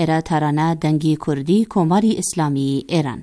ایران ترانه دنگی کردی کماری اسلامی ایران.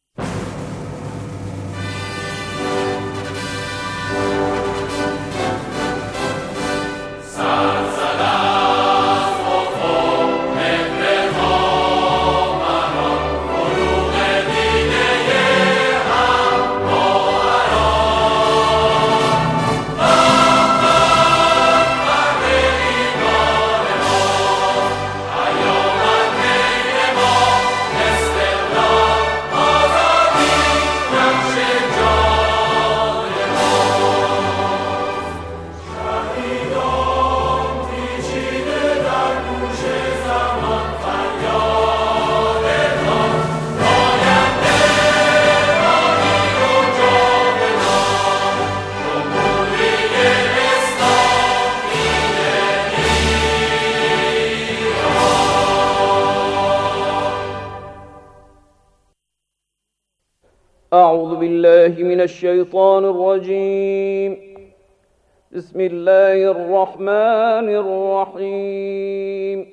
أعوذ بالله من الشيطان الرجيم. بسم الله الرحمن الرحيم.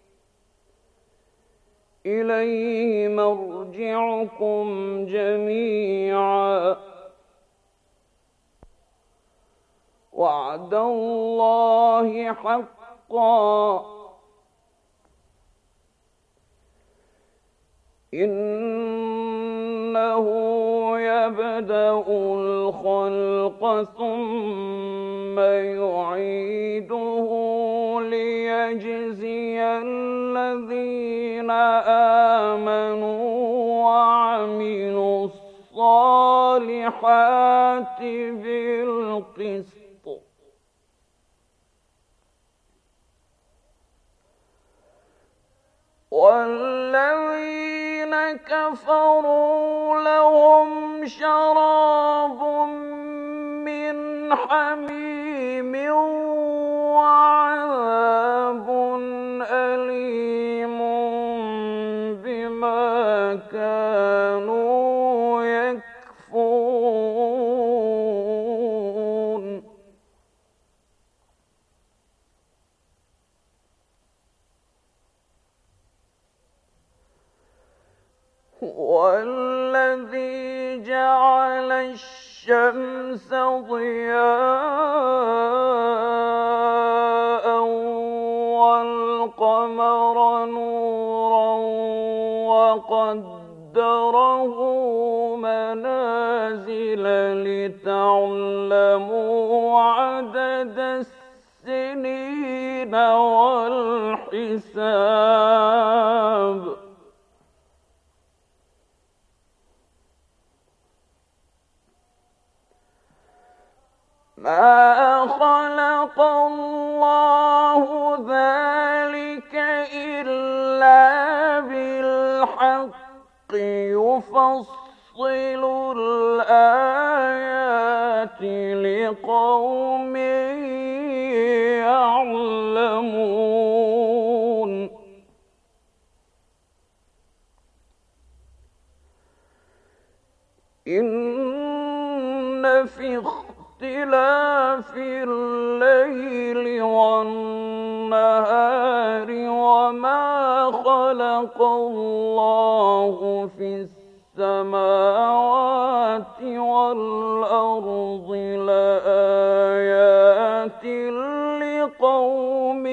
إليه مرجعكم جميعا وعد الله حقا إنه يبدأ الخلق ثم يعيده ليجزي الذين آمنوا وعملوا الصالحات بالقسط والذين كفروا لهم شراب من حميم وعذاب أليم بما كانوا يكفرون. والذي جعل الشمس ضياء والقمر نورا وقدره منازل لتعلموا عدد السنين والحساب ما خلق الله ذلك إلا بالحق يفصل الآيات لقوم يعلمون. إن في اختلاف الليل والنهار وما خلق الله في السماوات والأرض لآيات لقوم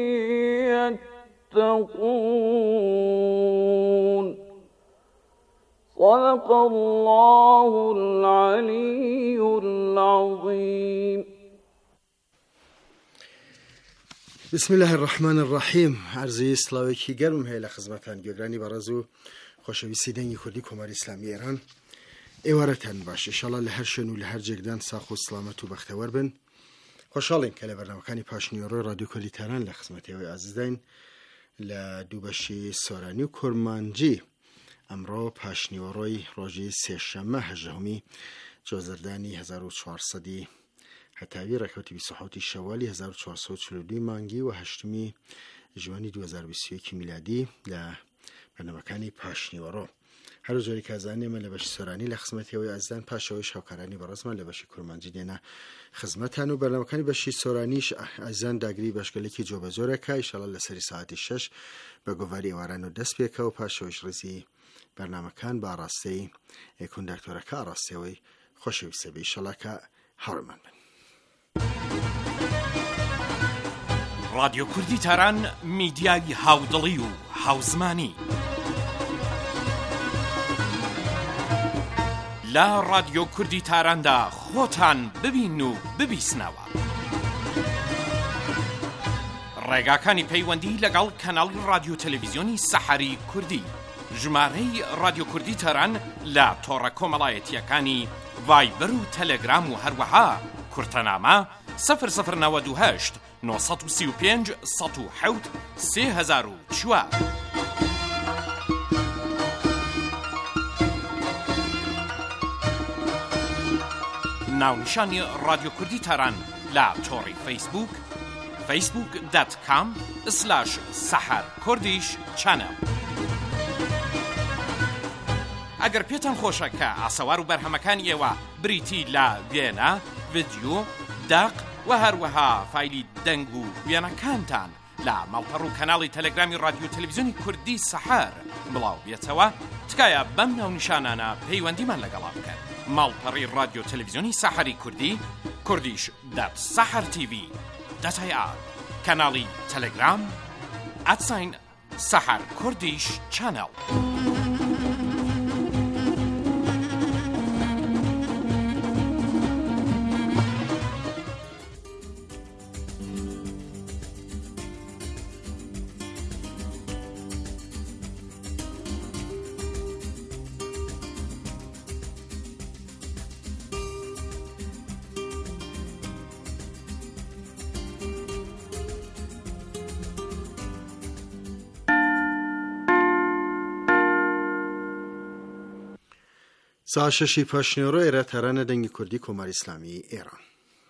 يتقون. صدق الله العلي العظيم. بسم الله الرحمن الرحیم. عرض سلاوکی گرم هیل خدمتان گرانی برازو خوشویستی دنگی کردی کماری اسلامی ایران ایوارتان باشه. انشالله لهر شنو لهر جگدان ساخ و سلامت و بختور بن. خوشحالیم که برنامه‌کانی پاشنیوروی رادیو کردی تهران لخدمتی های عزیزین لدوبشی سارانی و کرمانجی امرو پاشنیوروی روزی سه‌شنبه 18 جوزردانی 1400 هتاوی رکوتی 27 شوالی 1442 مانگی و 8 جوانی 2021 میلادی ل برنامه‌کانی پاشنیورو هەر جۆری کازانێمە لە بەشی سۆرانی لە خزمەتیەوەی ئازان پاشەوەی هاوکارانی بەڕێزمان لە بەشی کورمانجی دێنە خزمەتان و بەرنامەکانی بەشی سۆرانیش ئازان داگری بەشگەلێکی جۆبەجۆرەکە ئینشاڵڵا لەسەری ساعتی 6 بە گۆڤاری ئێواران و دەست پێکە و پاشەوەیش ڕێزی بەرنامەکان با ڕاستەی کۆنداکتۆرەکە ڕاستیەوەی خۆشەویستە بێ ئینشاڵڵا کە هاوڕێمان بن. رادیۆ کوردی تاران میدیای هاودڵی و هاوزمانی لە رادیۆ کوردی تاراندا خۆتان ببین و ببیسنەوە. ڕێگاکانی پەیوەندی لەگەڵ کەناڵی رادیۆ تەلەڤیزیۆنی سەحەری کوردی، ژمارەی رادیۆ کوردی تاران لە تۆڕە کۆمەڵایەتیەکانی ڤایبەر و تەلەگرام و هەروەها کورتەنامە 0098 935 107 3004. ناونیشانی رادیۆ کوردی تاران لە تۆڕی فەیسبوک facebook.com/saharkurdish channel. ئەگەر پێتان خۆشە کە ئاسەوار و بەرهەمەکانی ئێوە بریتی لە وێنە، ڤیدیۆ، داق و هەروەها فایلی دەنگ و وێنەکانتان لە ماڵپەڕ و کەناڵی تەلەگرامی رادیۆ تەلەڤیزیۆنی کوردی سەحەر بڵاو بێتەوە، تکایە بەم ناونیشانانە پەیوەندیمان لەگەڵا بکەن. ماڵپەڕی رادیۆ تەلەڤیزیۆنی سەحەری کوردی kurdish.sahartv.ir، کەناڵی تەلەگرام @saharkurdish channel. ساعت 6 پاشنێڕۆ ئێرە تارانە دەنگی کوردی کۆماری ئیسلامی ئێران.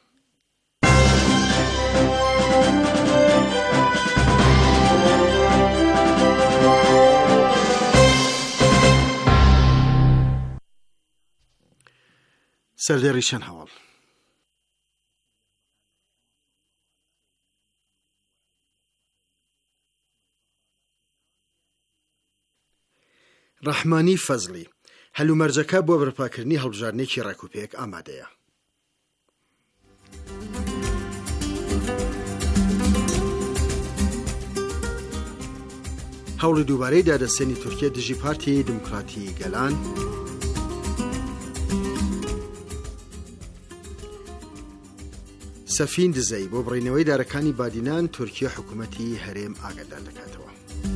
سەردێڕی چەند هەواڵ. ڕەحمانی فەزلی هەلومەرجەکە بۆ بەرپاکردنی هەڵبژاردنێکی ڕێکوپێک ئامادەیە. هەوڵی دووبارەی دادەستێنی تورکیا دژی پارتی دموکراتی گەلان. سەفین دزەی بۆ بڕینەوەی دارەکانی بادینان تورکیا حکوومەتی هەرێم ئاگادار دەکاتەوە.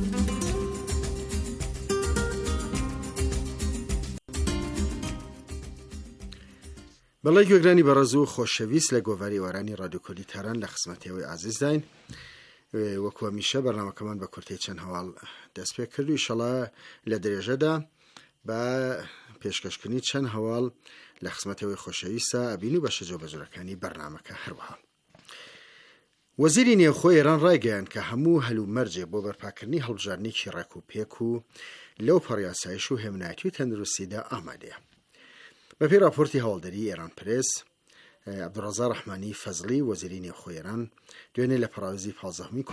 بەڵای گوێگرانی بەڕێز و خۆشەویست لە گۆڤاری ئێوارانی رادیۆ کوردی تاران لە خزمەتیەوەی عازیز داین. وەکو هەمیشە بەرنامەکەمان بە کورتەی چەند هەواڵ دەست پێ کرد و ئینشەڵڵا لە درێژەدا بە پێشکەشکردنی چەند هەواڵ لە خزمەتیەوەی خۆشەویستە ئەبین و بەشە جۆبەجۆرەکانی بەرنامەکە هەروەها. وەزیری نێوخۆی ئێران ڕایگەیاند کە هەموو هەلومەرجێ بۆ بەرپاکردنی هەڵبژاردنێکی ڕێکوپێک و لەو پەڕیاسایش و هێمنایەتی و تەندروستیدا ئامادەیە. بەپێی راپۆرتی هەواڵدەری ئێران پرێس، عەبدوڕەزاق ڕەحمانی فەزلی وەزیری نێوخۆی ئێران دوێنێ لە پەراوێزی 15هەمی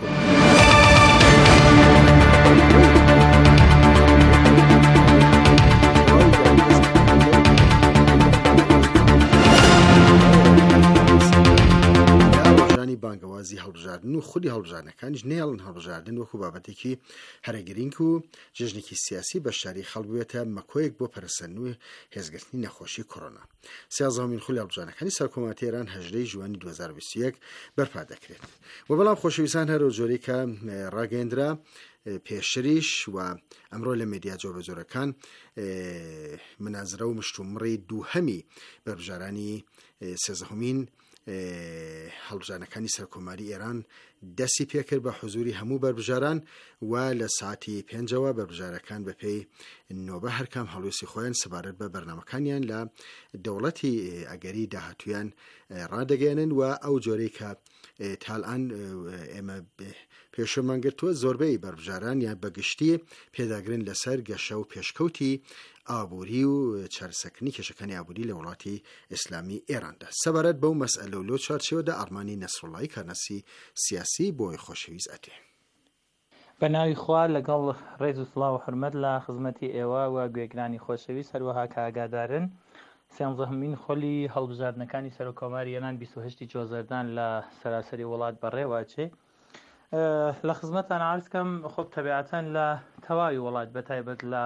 بانگەوازی هەڵبژاردن و خودی هەڵبژاردنەکانیش نێڵن هەڵبژاردن وەکو بابەتێکی هەرەگرنگ و جژنێکی سیاسی بەشداری خەڵک بوێتە مەکۆیەک بۆ پەرسەندن و هێزگرتنی نەخۆشی کۆڕۆنا. 13مین خولی هەڵبژاردنەکانی سەرکۆمەرەتی ئێران 18 ژوانی 2021 بەرپا دەکرێت. و بەڵام خۆشەویستان هەر جۆرەی کە ڕاگەیەندرا پێشتریش و ئەمڕۆ لە مێدیا جۆبەجۆرەکان منازرە و مشتومڕی دووهەمی بەربژارانی 13مین هەڵبژاردنەکانی سەرکۆماری ئێران دەستی پێکرد بە حوزوری هەموو بەربژاران و لە ساعتی 5ەوە بەربژارەکان بەپێی نۆبە هەرکام هەڵوێستی خۆیان سەبارەت بە بەرنامەکانیان لە دەوڵەتی ئەگەری داهاتویان ڕادەگەێنن و ئەو جۆرەی کە تاالان ئێمە پێشەمانگرتووە زۆربەی بەربژاران یان بەگشتی پێداگرن لەسەر گەشە و پێشکەوتی ئابووری و چارەسەرکردنی کێشەکانی ئابووری لە وڵاتی ئیسلامی ئێراندا. سەبارەت بەو مەسئلە و لەو چارچێوەدا ئەرمانی نەسڕوڵڵاهی کارنەسی سیاسی بۆی خۆشەویست ئەتێ. بە ناوی خوا لەگەڵ ڕێز و سڵاو و حورمەت لە خزمەتی ئێوە و گوێگرانی خۆشەویست هەروەها کاگادارن سیانزەهەمین خۆلی هەڵبژاردنەکانی سەرۆکۆماری ئێران 28 جۆزەردان لە سەراسەری وڵات بەڕێواچێ. لە خزمەتان عرضکەم خۆب تەبیعەتەن لە تەواوی وڵات بەتایبەت لە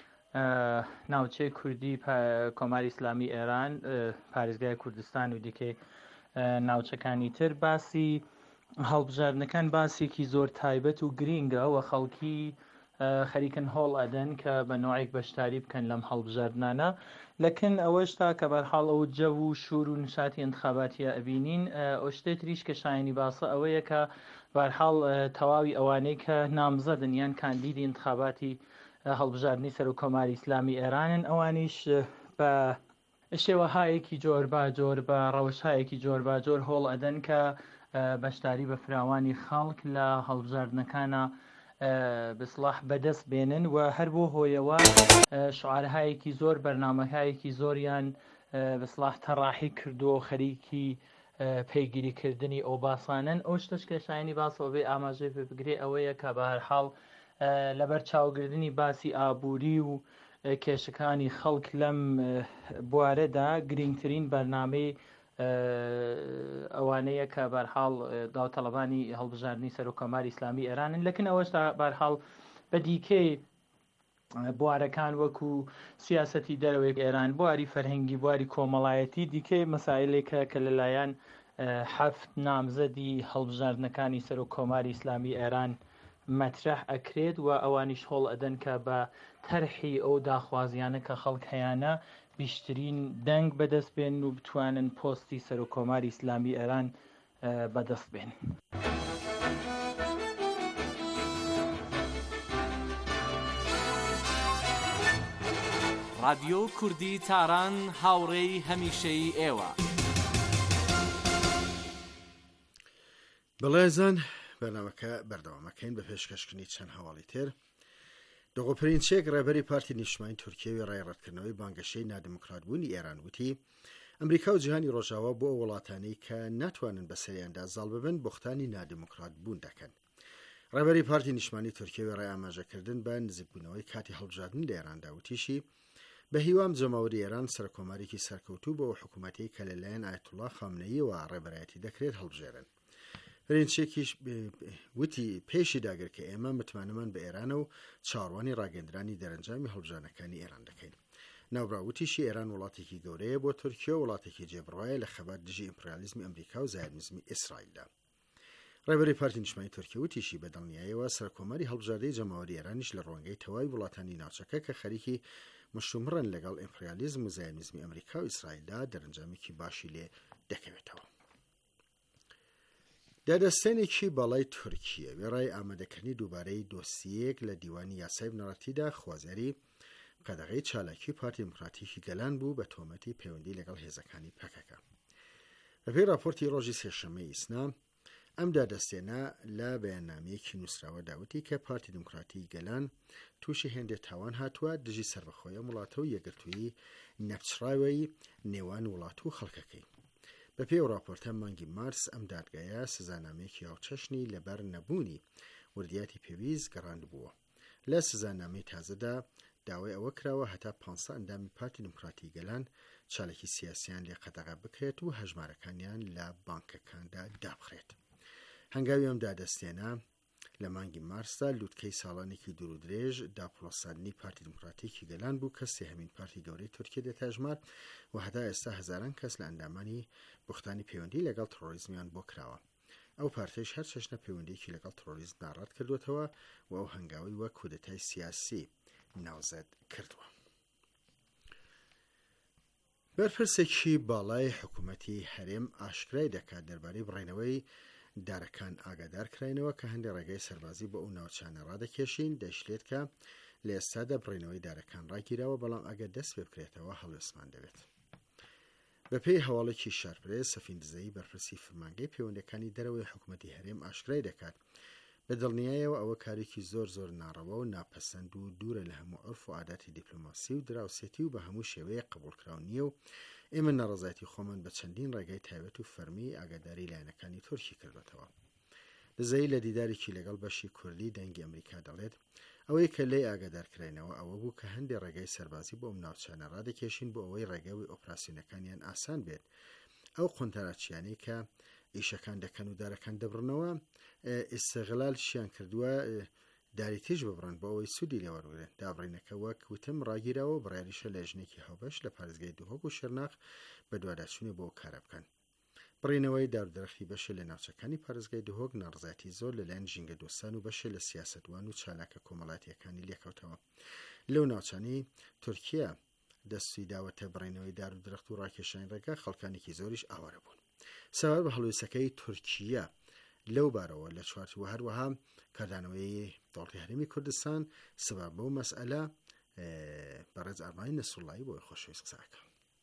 ناوچەی کوردی کۆماری ئیسلامی ئێران، پارێزگای کوردستان و دیکەی ناوچەکانی تر باسی هەڵبژاردنەکان باسێکی زۆر تایبەت و گرینگە و خەڵکی خەریکن هۆڵ ئەدەن کە بە نوعێک بەشداری بکەن لەم هەڵبژاردنانە. لەکن ئەوەشتا کە بەرحاڵ ئەو جەو و شور و نشاتی انتخاباتیە ئەبینین، ئەو شتێ تریش کە شایانی باسە ئەوەیە کە بەرحاڵ تەواوی ئەوانەی کە نامزەدن یان کاندیدی انتخاباتی هەڵبژاردننی سەرۆکۆماری ئیسلامی ئێرانن، ئەوانیش بە شێوەهایەکی جۆر باجۆر بە ڕەوشایەکی جۆر باجۆر هۆڵ ئەدەن کە بەشداری بە فراوانی خەڵک لە هەڵبژاردنەکانە بسڵاح بەدەست بێنن و هەر بۆ هۆیەوە شعارهایەکی زۆر بەرنامەهایەکی زۆریان بسڵاح تەڕاحی کردو و خەریکی پەیگیریکردنی ئەو باسانن. ئەو شتش کە شایانی باسەوە بێ ئاماژەی پێ بگرێ ئەوەیە کە بە هەر حاڵ لەبەر چاوگرتنی باسی ئابووری و کێشەکانی خەڵک لەم بوارەدا گرنگترین بەرنامەی ئەوانەیە کە بەرحاڵ داوطەلەبانی هەڵبژاردننی سەرۆکۆماری ئیسلامی ئێرانن. لەکن ئەوەشتا بەرحاڵ بە دیکەی بوارەکان وەکو سیاسەتی دەرەوەی ئێران، بواری فەرهەنگی، بواری کۆمەڵایەتی، دیکەی مەسائلێکە کە لەلایەن 7 نامزەدی هەڵبژاردنەکانی سەرۆکۆماری ئیسلامی ئێران مەترەح ئەکرێت و ئەوانیش هۆڵ ئەدەن کە بە تەرحی ئەو داخوازیانە کە خەڵک هەیەە بیشترین دەنگ بەدەست بێن و بتوانن پۆستی سەرۆکۆماری ئیسلامی ئێران بەدەست بێن. رادیۆ کوردی تاران هاوڕێی هەمیشەی ئێوە. بەڵێزان بەرنامەکە بەردەوامەکەین بە پێشکەشکردنی چەند هەواڵی تر. دۆغۆپرینچێک ڕێبەری پارتی نیشتیمانی تورکیەوی ڕایڕەتکردنەوەی بانگەشەی نادموکراتبوونی ئێران وتی ئەمریکا و جیهانی ڕۆژاوا بۆ وڵاتانەی کە ناتوانن بەسەریاندا زاڵ ببن بوختانی نادموکرات بوون دەکەن. ڕێبەری پارتی نیشتیمانی تورکیەوی ڕای ئاماژەکردن بە نزیکبوونەوەی کاتی هەڵبژاردن لە ئێراندا وتیشی بە هیوام جەماوەری ئێران سەرکۆمارێکی سەرکەوتوو بۆ حکوومەتی کە لەلایەن ئایەتوڵا خامنەییەوە ڕێبەرایەتی دەکرێت هەڵبژێرن. فرینچێکیش وتی پێشی داگر کە ئێمە متمانەمان بە ئێرانە و چاڕوانی ڕاگەندرانی دەرەنجامی هەڵبژاردنەکانی ئێران دەکەین. ناوبراوتیشی ئێران وڵاتێکی گەورەیە بۆ تورکیا و وڵاتێکی جێبڕایە لە خەبات دژی ئیمپریالیزمی ئەمریکا و زایرنزمی ئیسرائیلدا. ڕێبەری پارتی نیشتیمانی تورکیا وتیشی بەدڵنیاییەوە سەرکۆماری هەڵبژاردنی جەماوەری ئێرانیش لە ڕوانگەی تەواوی وڵاتانی ناوچەکە کە خەریکی مشتومڕن لەگەڵ ئیمپریالیزم و زایرنزمی ئەمریکا و ئیسرائیلدا دەرەنجامێکی باشی لێ دەکەوێتەوە. دادەستێنێکی باڵای تورکیە وێڕای ئامادەکردنی دووبارەی دۆسیەک لە دیوانی یاسای بنەڕەتیدا خوازیاری قەدەغەی چالاکی پارتی دموکراتیکی گەلان بوو بە تۆمەتی پەیوەندی لەگەڵ هێزەکانی پەکەکە. بەپێی راپۆرتی ڕۆژی سێشەممەی ئیسنا ئەم دادەستێنە لە بەیاننامەیەکی نووسراوە داوتی کە پارتی دموکراتی گەلان تووشی هێندێک تاوان هاتووە دژی سەربەخۆیە وڵاتە و یەکگرتووی نەپچڕاوی نێوان وڵات و خەڵکەکەی. بەپێی ئەو راپۆرتە مانگی مارس ئەم دادگایە سزانامەیەکی هاوچەشنی لەبەر نەبوونی وردیاتی پێویست گەڕاند بووە. لە سزانامەی تازەدا داوای ئەوە کراوە هەتا 500 ئەندامی پارتی دموکراتی گەلان چالێکی سیاسیان لێ قەدەغا بکرێت و هەژمارەکانیان لە بانکەکاندا دابخرێت. هەنگاوی ئەم دادەستێنە لە مانگی مارسدا لووتکەی ساڵانێکی دوور و درێژ داپڵۆساندنی پارتی دموکراتیکی گەلان بوو کە سێهەمین پارتی گەورەی تورکیا دەتاژمار و هەتا ئێستا هەزاران کەس لە ئەندامانی بوختانی پەیوەندی لەگەڵ تەڕۆریزمیان بۆ کراوە. ئەو پارتیش هەر چەشنە پەیوەندیەکی لەگەڵ تەڕۆریزم ناڕات کردوێتەوە و ئەو هەنگاوی وەک کودەتای سیاسی ناوزەد کردووە. بەرپرسێکی باڵای حکوومەتی هەرێم ئاشکرای دەکات دەربارەی بڕێنەوەی دارەکان ئاگادار کراینەوە کە هەندێک ڕێگەی سەربازی بۆ ئەو ناوچانە ڕادەکێشین دەشلێت کە لە ئێستادا بڕێنەوەی دارەکان ڕاگیراوە بەڵام ئەگەر دەست پێ بکرێتەوە هەڵوێسمان دەبێت. بەپێی هەواڵێکی شارپرێ سەفین دزەی بەرپرسی فرمانگەی پەیوەندەکانی دەرەوەی حکوومەتی هەرێم ئاشکرای دەکات لە دڵنیایەوە ئەوە کارێکی زۆر ناڕەوە و ناپەسەند و دوورە لە هەموو عرف و عاداتی دیپلۆماسی و دراوسێتی و بە هەموو شێوەیە قبولکراو نییە و ئێمە نەڕەزایەتی خۆمان بە چەندین ڕێگای تایبەت و فەرمی ئاگاداری لایەنەکانی تورکی کردوێتەوە. لەزایی لە دیدارێکی لەگەڵ بەشی کوردی دەنگی ئەمریکا دەڵێت ئەوەی کە لێی ئاگادارکراینەوە ئەوە بوو کە هەندێک ڕێگای سەربازی بۆ ئەم ناوچانە ڕادەکێشین بۆ ئەوەی ڕێگەوی ئۆپراسیۆنەکانیان ئاسان بێت. ئەو قۆنتەراچیانەی کە ئیشەکان دەکەن و دارەکان دەبڕنەوە ئیستیغلالشیان کردووە داری تیژ ببڕن بۆ ئەوەی سوودی لێوەرگرن. دابڕینەکە وەک وتم ڕاگیراوە بڕیاریشە لە ژنێکی هاوبەش لە پارێزگای دهۆک و شێرناخ بە دوواداچوونی بۆ کارە بکەن. بڕینەوەی دارودرەختی بەشە لە ناوچەکانی پارێزگای دهۆک ناڕزایەتی زۆر لەلایەن ژینگە دۆستان و بەشە لە سیاسەتوان و چالاکە کۆمەڵاتیەکانی لێکەوتەوە. لەو ناوچانی تورکیا دەستی داوەتە بڕینەوەی دارودرەخت و ڕاکێشانی ڕێگا خەڵکانێکی زۆریش ئاوارە بوون. سەبار بە هەڵوێستەکەی تورکیا لەو بارەوە لە چوارچوە هەروەها کاردانەوەی دەوڵەتی هەرێمی کوردستان سبب بەو مەسئلە بەڕێز ئارمانی نەسروڵڵاهی بۆی خۆشەویست قساکە.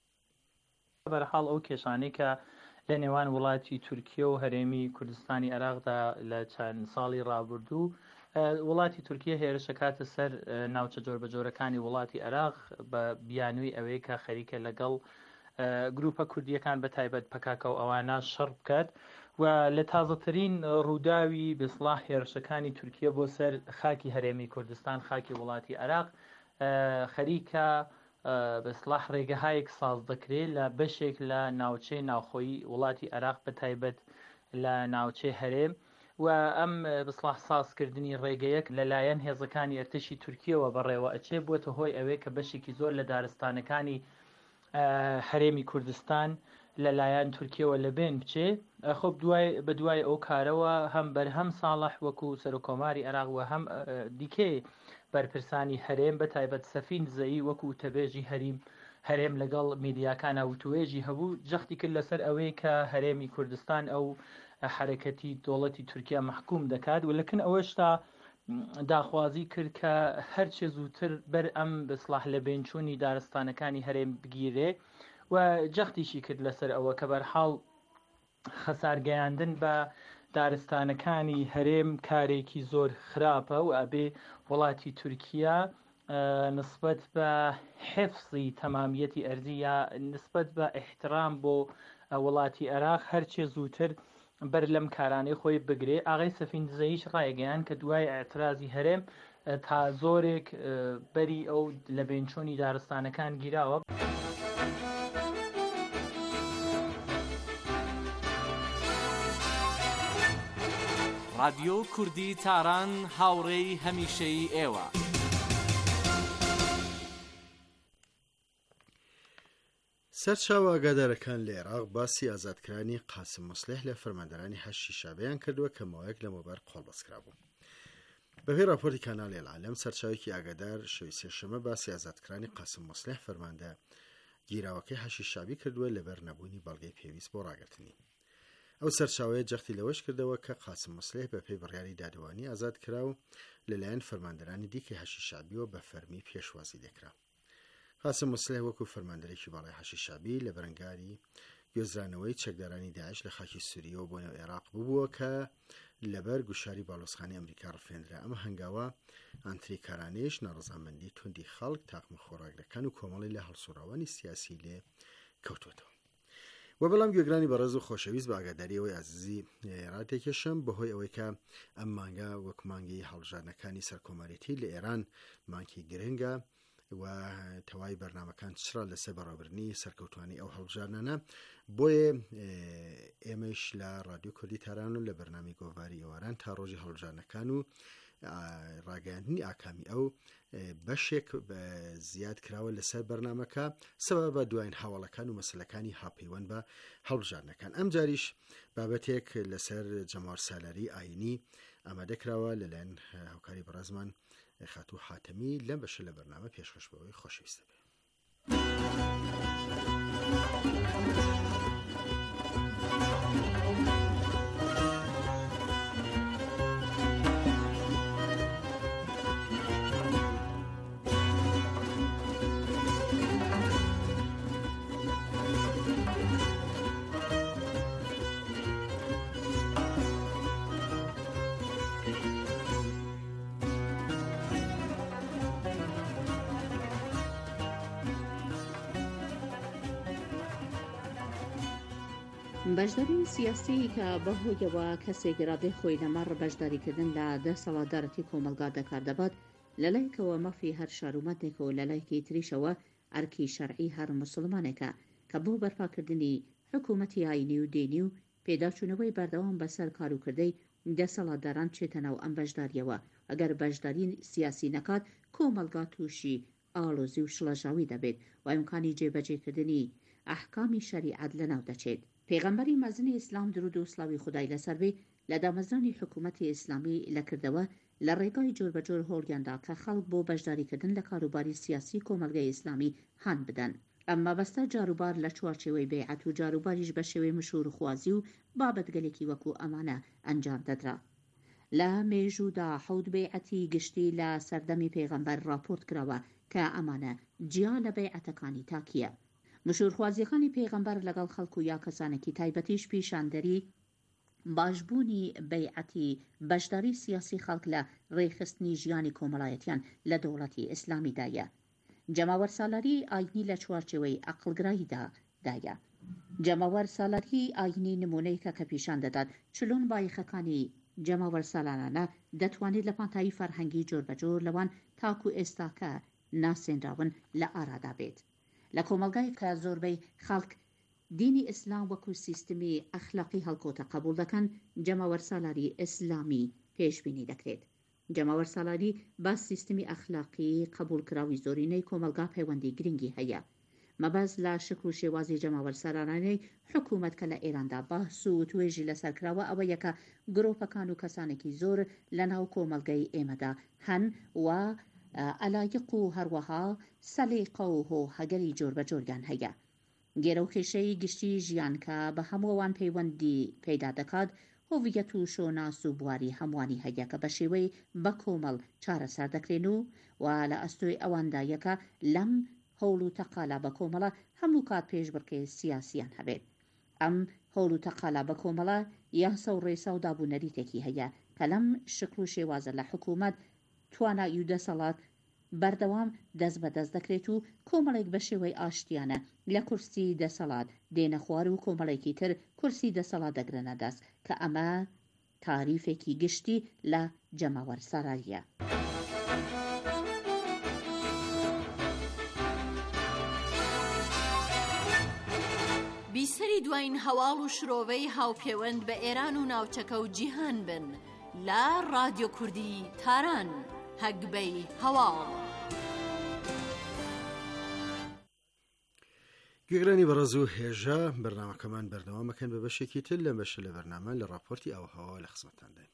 بەرحاڵ ئەو کێشانەی کە لە نێوان وڵاتی تورکیا و هەرێمی کوردستانی عێراقدا لە چەند ساڵی ڕابردوو وڵاتی تورکیا هێرشە کاتە سەر ناوچە جۆربەجۆرەکانی وڵاتی عێراق بە بیانووی ئەوەی کە خەریکە لەگەڵ گروپە کوردیەکان بە تایبەت پەکاکە و ئەوانە شەڕ بکات و لە تازەترین ڕووداوی بسڵاح هێرشەکانی تورکیا بۆ سەر خاکی هەرێمی کوردستان خاکی وڵاتی عێراق خەریکە بسڵاح ڕێگەهایەک ساز دەکرێت لە بەشێک لە ناوچەی ناوخۆیی وڵاتی عێراق بە تایبەت لە ناوچەی هەرێم و ئەم بسڵاح سازکردنی ڕێگەیەک لەلایەن هێزەکانی ئەرتشی تورکیەوە بەڕێوە ئەچێ بووەتە هۆی ئەوەیە کە بەشێکی زۆر لە دارستانەکانی هەرێمی کوردستان لەلایەن تورکیەوە لەبێن بچێ. خۆ بە دوای ئەو کارەوە هەم بەرهەم ساڵح وەکو سەرۆکۆماری عێراق و هەم دیکەی بەرپرسانی هەرێم بە تایبەت سەفین زەیی وەکو تەبێژی هەرێم لەگەڵ میدیاکان وتوێژی هەبوو جەختی کرد لەسەر ئەوەی کە هەرێمی کوردستان ئەو حرەکەتی دەوڵەتی تورکیا محکوم دەکات و لەکن ئەوەشتا داخوازی کرد کە هەرچێ زووتر بەر ئەم بسڵاح لە بێنچوونی دارستانەکانی هەرێم بگیرێ و جەختیشی کرد لەسەر ئەوە کە بەرحاڵ خەسارگەیاندن بە دارستانەکانی هەرێم کارێکی زۆر خراپە و ئەبێ وڵاتی تورکیا نسبەت بە حفظی تەمامیەتی ئەرزی یا نسبەت بە احترام بۆ وڵاتی عێراق هەرچێ زووتر بەر لەم کارانەی خۆی بگرێ. ئاغای سەفین زەییش ڕایگەیان کە دوای ئەترازی هەرێم تا زۆرێک بەری ئەو لە بێنچۆنی دارستانەکان گیراوە. رادیۆ کوردی تاران هاوڕێی هەمیشەی ئێوە. سەرچاوە ئاگادارەکان لە عێراق باسی ئازادکرانی قاسم مەسلح لە فەرماندەرانی هەشتی شابەیان کردووە کە ماوەیەک لەمەوبەر قۆڵبەستکرا بوو. بەپێی راپۆرتی کاناڵی العالەم سەرچاوێکی ئاگادار شەوی سێشەمە باسی ئازادکرانی قاسم مەسلح فەرماندە گیراوەکەی هەشتی شابی کردووە لەبەر نەبوونی بەڵگەی پێویست بۆ ڕاگررتنی. ئەو سەرچاوەیە جەختی لەوەش کردەوە کە قاسم مەسلح بەپێی بڕیاری دادوانی ئازاد کرا و لەلایەن فەرماندەرانی دیکەی هەشتی شابیەوە بە فەرمی پێشوازی دەکرا. قاسم مەسلح وەکو فەرماندەرێکی باڵای هەشتی شابی لە بەرەنگاری گوێزرانەوەی چەکدارانی داعش لە خاکی سووریەوە بۆ نێو عێراق ببووە کە لەبەر گوشاری باڵۆزخانەی ئەمریکا ڕفێنرا. ئەمە هەنگاوە ئەنتریکارانیش ناڕەزامەندی توندی خەڵک تاقمە خۆراگرەکان و کۆمەڵی لە هەڵسوڕاوانی سیاسی لێ کەوتوێتەوە. و بەڵام گوێگرانی بەڕێز و خۆشەویست بە ئاگاداریەوەی عزیزی ڕاتێکێشم بەهۆی ئەوەی کە ئەم مانگە وەک مانگی هەڵبژاردنەکانی سەرکۆمەرێتی لە ئێران مانکی گرنگە و تەواوی بەرنامەکان چرا لەسەر بەڕێوەبردنی سەرکەوتوانی ئەو هەڵبژاردنانە بۆیە ئێمەش لە رادیۆ کوردی تاران و لە بەرنامی گۆڤاری ئێواران تا ڕۆژی هەڵبژاردنەکان و ڕاگەیاندنی ئاکامی ئەو بەشێک زیاد کراوە لەسەر بەرنامەکە سەبەب بە دوایین هەواڵەکان و مەسلەکانی هاپەیوەند بە هەڵبژاردنەکان. ئەم جاریش بابەتێک لەسەر جەمار سالاری ئاینی ئامادەکراوە لەلایەن هاوکاری بەڕێزمان خاتوو حاتەمی لەم بەشە لە بەرنامە پێشکەش بەوەی خۆشەویستە بێ. بەشداری سیاسی کە بەهۆیەوە کەسێک ڕادەی خۆی لەمەڕ بەشداریکردن لە دەسەڵاتدارەتی کۆمەلگا دەکاردەبات لەلایەکەوە مەفی هەر شارۆمەتێکە و لەلایەکی تریشەوە ئەرکی شەرعی هەر مسلمانێکە کە بۆ بەرپاکردنی حکوومەتی ئاینی و دینی و پێداچوونەوەی بەردەوام بەسەر کاروکردەی دەسەڵاتداران چێتە ناو ئەم بەشداریەوە. ئەگەر بەشداری سیاسی نەکات کۆمەلگا تووشی ئاڵۆزی و شڵەژاوی دەبێت و ئیمکانی جێبەجێکردنی ئەحکامی شەریعەت لەناو دەچێت. پێغەمبەری مەزنی ئیسلام درود و سڵاوی خودای لەسەر بێ لە دامەزرانی حکوومەتی ئیسلامی لەکردەوە لە ڕێگای جۆربەجۆر هۆڵیاندا کە خەڵک بۆ بەشداریکردن لە کاروباری سیاسی کۆمەلگای ئیسلامی هان بدەن. ئەمما بەستە جاروبار لە چوارچێوەی بەیعەت و جاروباریش بە شێوەی مشور خوازی و بابەتگەلێکی وەکو ئەمانە ئەنجام دەدرا. لە مێژوودا حەوت بەیعەتی گشتی لە سەردەمی پێغەمبەر راپۆرت کراوە کە ئەمانە جیا لە بەیعەتەکانی تاکیە. مشورخوازیەکانی پێغەمبەر لەگەڵ خەڵکو یا کەسانێکی تایبەتیش پیشاندەری باشبوونی بەیعەتی بەشداری سیاسی خەڵک لە ڕێخستنی ژیانی کۆمەڵایەتیان لە دەوڵەتی ئیسلامیدایە. جەماوەر سالاری ئاینی لە چوارچێوەی عەقڵگراییدایە. جەماوەر سالاری ئاینی نمونەیەکە کە پیشان دەدات چلۆن بایەخەکانی جەماوەر سالانانە دەتوانێت لە پانتایی فەرهەنگی جۆربەجۆر لەوان تاکو ئێستاکە ناسێنراون لە ئارادا بێت. لە کۆمەلگای کە زۆربەی خەڵک دینی ئیسلام وەکو سیستمی ئەخلاقی هەڵکۆتە قبول دەکەن جەماوەر سالاری ئیسلامی پێشبینی دەکرێت. جەماوەر سالاری با سیستمی ئەخلاقی قبول کراوی زۆرینەی کۆمەلگا پەیوەندی گرنگی هەیە. مەبەز لە شکل و شێوازی جەماوەر سالارانەی حکوومەت کە لە ئێراندا باس و توێژی لەسەرکراوە ئەوە یەکە گرۆپەکان و کەسانێکی زۆر لە ناو کۆمەلگای ئێمەدا هەن و ئەلایق و هەروەها سەلیقە و هۆهەگەری جۆربەجۆریان هەیە. گێرە و کێشەی گشتی ژیان کە بە هەمووان پەیوەندی پەیدا دەکات هۆڤیەت و شۆناس و بواری هەمووانی هەیە کە بە شێوەی بە کۆمەڵ چارەسەر دەکرێن و لە ئەستۆی ئەوەندایەکە لەم هەوڵ و تەقالا بە کۆمەڵە هەموو کات پێشبڕکێ سیاسیان هەبێت. ئەم هەوڵ و تەقالا بە کۆمەڵە یاسە و ڕێسا و دابوونەریتێکی هەیە کە لەم شکل و شێوازە لە حکوومەت توانایی و دەسەڵات بەردەوام دەست بەدەست دەکرێت و کۆمەڵێک بە شێوەی ئاشتیانە لە کورسی دەسەڵات دێنە خوار و کۆمەڵێکی تر کورسی دەسەڵات دەگرنە دەست کە ئەمە تاریفێکی گشتی لە جەماوەر سالاریە. بیسەری دوایین هەواڵ و شرۆڤەی هاوپەیوەند بە ئێران و ناوچەکە و جیهان بن لە ڕادیۆ کوردی تاران هەگبەی هەواڵ. گوێگرانی بەڕێز و هێژە بەرنامەکەمان بەردەوامەکەن بە بەشێکی تر لە بەشە لە بەرنامە لە راپۆرتی ئاوهەوا لە خزمەتتان دەین.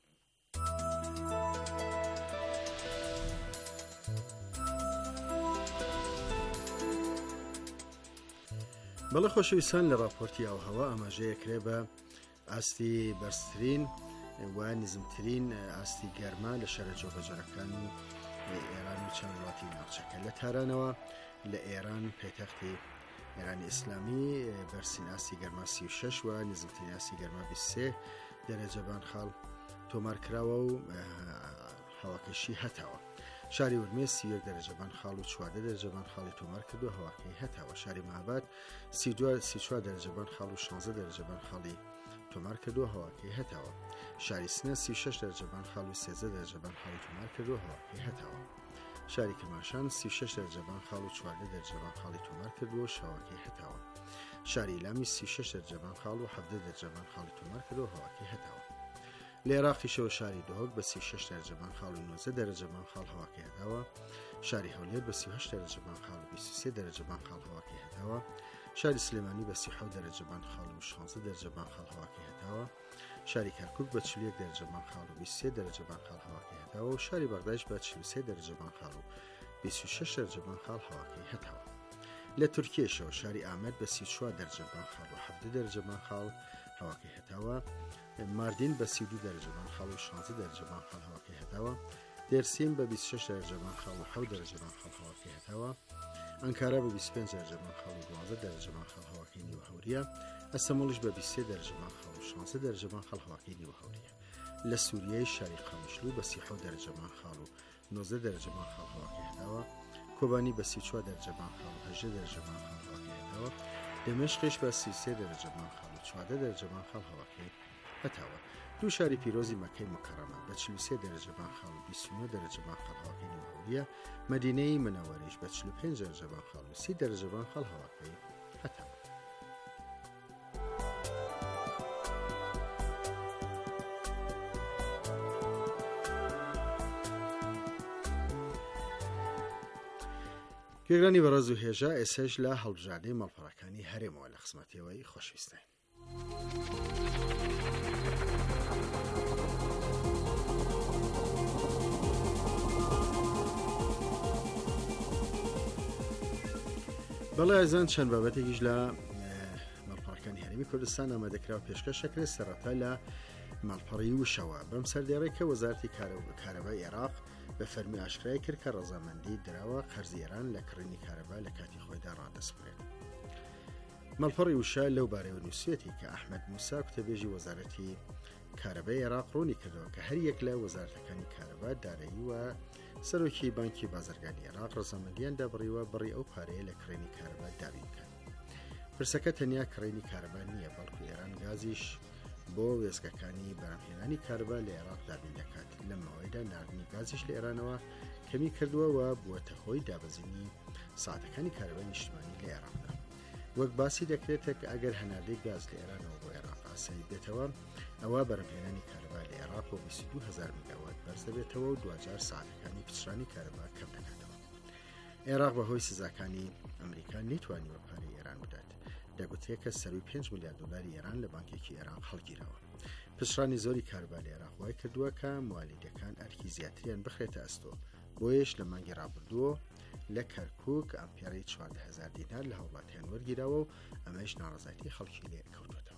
بەڵێ خۆشەویستان لە راپۆرتی ئاوهەوا ئاماژەیەکرێ بە ئاستی بەرزترین و نزمترین ئاستی گەرما لە شارە جۆبەجۆرەکانی ئێران و چەند وڵاتی ناوچەکە. لە تارانەوە لە ئێران پێتەختی ئێرانی ئیسلامی بەرسین ئاستی گەرما 36 و نزمترین ئاستی گەرما 23 دەرەجە بانخاڵ تۆمارکراوە و هەواکەشی هەتاوە. شاری ورمێ 31 دەرەجە بانخاڵ و 14 دەرەجە بانخاڵی تۆمار کردو هەواکەی هەتاوە. شاری مەهاباد 34 دەرەجە بانخاڵ و 16 دەرەجە بانخاڵی تۆمار کردو هەواکەی هەتاوە. شاری سنە 36 دەرەجە بانخاڵ و 13 دەرەجە بانخاڵی تۆمار کردو هەواکەی هەتاوە. شاری کرماشان 36 دەرەجە بانخاڵ و 14 دەرەجە بانخاڵی تۆمار کردو هەواکەی هەتاوە. شاری لامی 36 دەرەجە بانخاڵ و 17 دەرەجە بانخاڵی تۆمار کردو هەواکەی هەتاوە. لە عێراقیشەوە شاری دۆهۆک بە 36 دەرەجە بانخاڵ و 19 دەرەجە بانخاڵ هەواکەی هەتاوە. شاری هەولێر بە 38 دەرەجە بانخاڵ و 23 دەرەجە بانخاڵ هەواکەی هەتاوە. شاری سلێمانی بە 37 دەرەجە بانخاڵ و 16 دەرەجە بانخاڵ هەواکەی هەتاوە. شاری کەرکوک بە 41 دەرەجە بانخاڵ و 23 دەرەجە بانخاڵ هەواکەی هەتاوە و شاری بەغدادش بە 43 دەرەجە بانخاڵ و 26 دەرەجە بانخاڵ هەواکەی هەتاوە. لە تورکیەشەوە شاری ئامەد بە 34 دەرەجە بانخاڵ و 17 دەرەجە بانخاڵ هەواکەی هەتاوە. ماردین بە 32 دەرەجە بانخاڵ و 16 دەرەجە بانخاڵ هەواکەی هەتاوە. دێرسین بە 26 دەرەجە بانخاڵ و 7 دەرەجە بانخاڵ هەواکەی هەتاوە. ئەنکارا بە 25 دەرەجە بانخاڵ و 12 دەرەجە بانخاڵ هەواکەی نیوەهەوریە. ئەستەمۆڵش بە 23 دەرەجە بانخاڵ و 16 دەرەجە بانخاڵ هەواکەی نیوەهەوریە. لە سووریای شاری قەمیشلو بە 37 دەرەجە بانخاڵ و 19 دەرەجە بانخاڵ هەواکەی هەتاوە. کۆبانی بە 34 دەرەجە بانخاڵ و 18 دەرەجە بانخاڵ هەواکەی هەتاوە. دمشقش بە 33 دەرەجە مانخەڵ و 14 دەرەجە مانخەڵ هەواکەی هەتاوە. دوو شاری پیرۆزی مەکەی مکەڕەمە بە 43 دەرەجە مانخەڵ و 29 دەرەجە مانخەڵ هەواکەی نێوەوریە. مەدینەی منەوەرەش بە 45 دەرەجە مانخەڵ و 30 دەرەجە مانخەڵ هەواکەی هەتاوە. گوێگرانی بەڕێز و هێژە ئێسەش لە هەڵبژاردەی ماڵپەڕەکانی هەرێمەوە لە خزمەتیەوەی خۆشەویستان. بەڵێ ئازان چەند بابەتێکیش لە ماڵپەڕەکانی هەرێمی کوردستان ئامادەکراوە پێشکەشەکرێت سەرەتا لە ماڵپەڕی وشەوە. بەم سەردێڕێک کە وەزارەتی کارەبای عێراق بە فەرمی ئاشکرای کرد کە ڕەزامەندی درراوە قەرزی ئێران لە کڕینی کارەبا لە کاتی خۆیدا ڕادەسپرێت. ماڵپەڕی وشە لەو بارەوە نووسێتی کە ئەحمەد موسا کتێبێژی وەزارەتی کارەبای عێراق ڕوونی کردەوە کە هەر یەک لە وەزارەتەکانی کارەبا دارایی و سەرۆکی بانکی بازرگانی عێراق ڕەزامەندیان دابڕیوە بڕی ئەو پارەیە لە کڕینی کارەبا دابین بکەن. پرسەکە تەنیا کڕینی کارەبا نییە، بەڵکو ئێران گازیش بۆ وێزگەکانی بەرهەمهێنانی کارەبا لە عێراق دابین دەکات. لەم ماوەیەدا ناردنی گازیش لە ئێرانەوە کەمی کردووە و بووەتە هۆی دابەزینی ساعتەکانی کارەبای نیشتمانی لە عێراقدا. وەک باسی دەکرێتە کە ئەگەر هەناردەی گاز لە ئێرانەوە بۆ عێراق ئاسایی بێتەوە، ئەوە بەرهەمهێنانی کارەبا لە عێراق بۆ 22,000 میگاوات بەرز دەبێتەوە و دوجار ساعتەکانی پچرانی کارەبا کەم دەکاتەوە. عێراق بەهۆی سزاکانی ئەمریکا نەیتوانیوە پارەی ئێران بدات. دەگوترێت کە سەروی 5 میلیارد دلاری ئێران لە بانکێکی عێراق هەڵگیرەوە. پچرانی زۆری کارەبا لە عێراق وای کردووە کە موالیدەکان ئەرکی زیاتریان بخرێتە ئەستۆ. بۆیش لە مانگی ڕابردووە لە کەرکووک ئەمپێرەی 14,000 دینار لە هەوڵاتیان وەرگیراوە و ئەمەش ناڕەزایەتی خەڵکی لێ کەوتوێتەوە.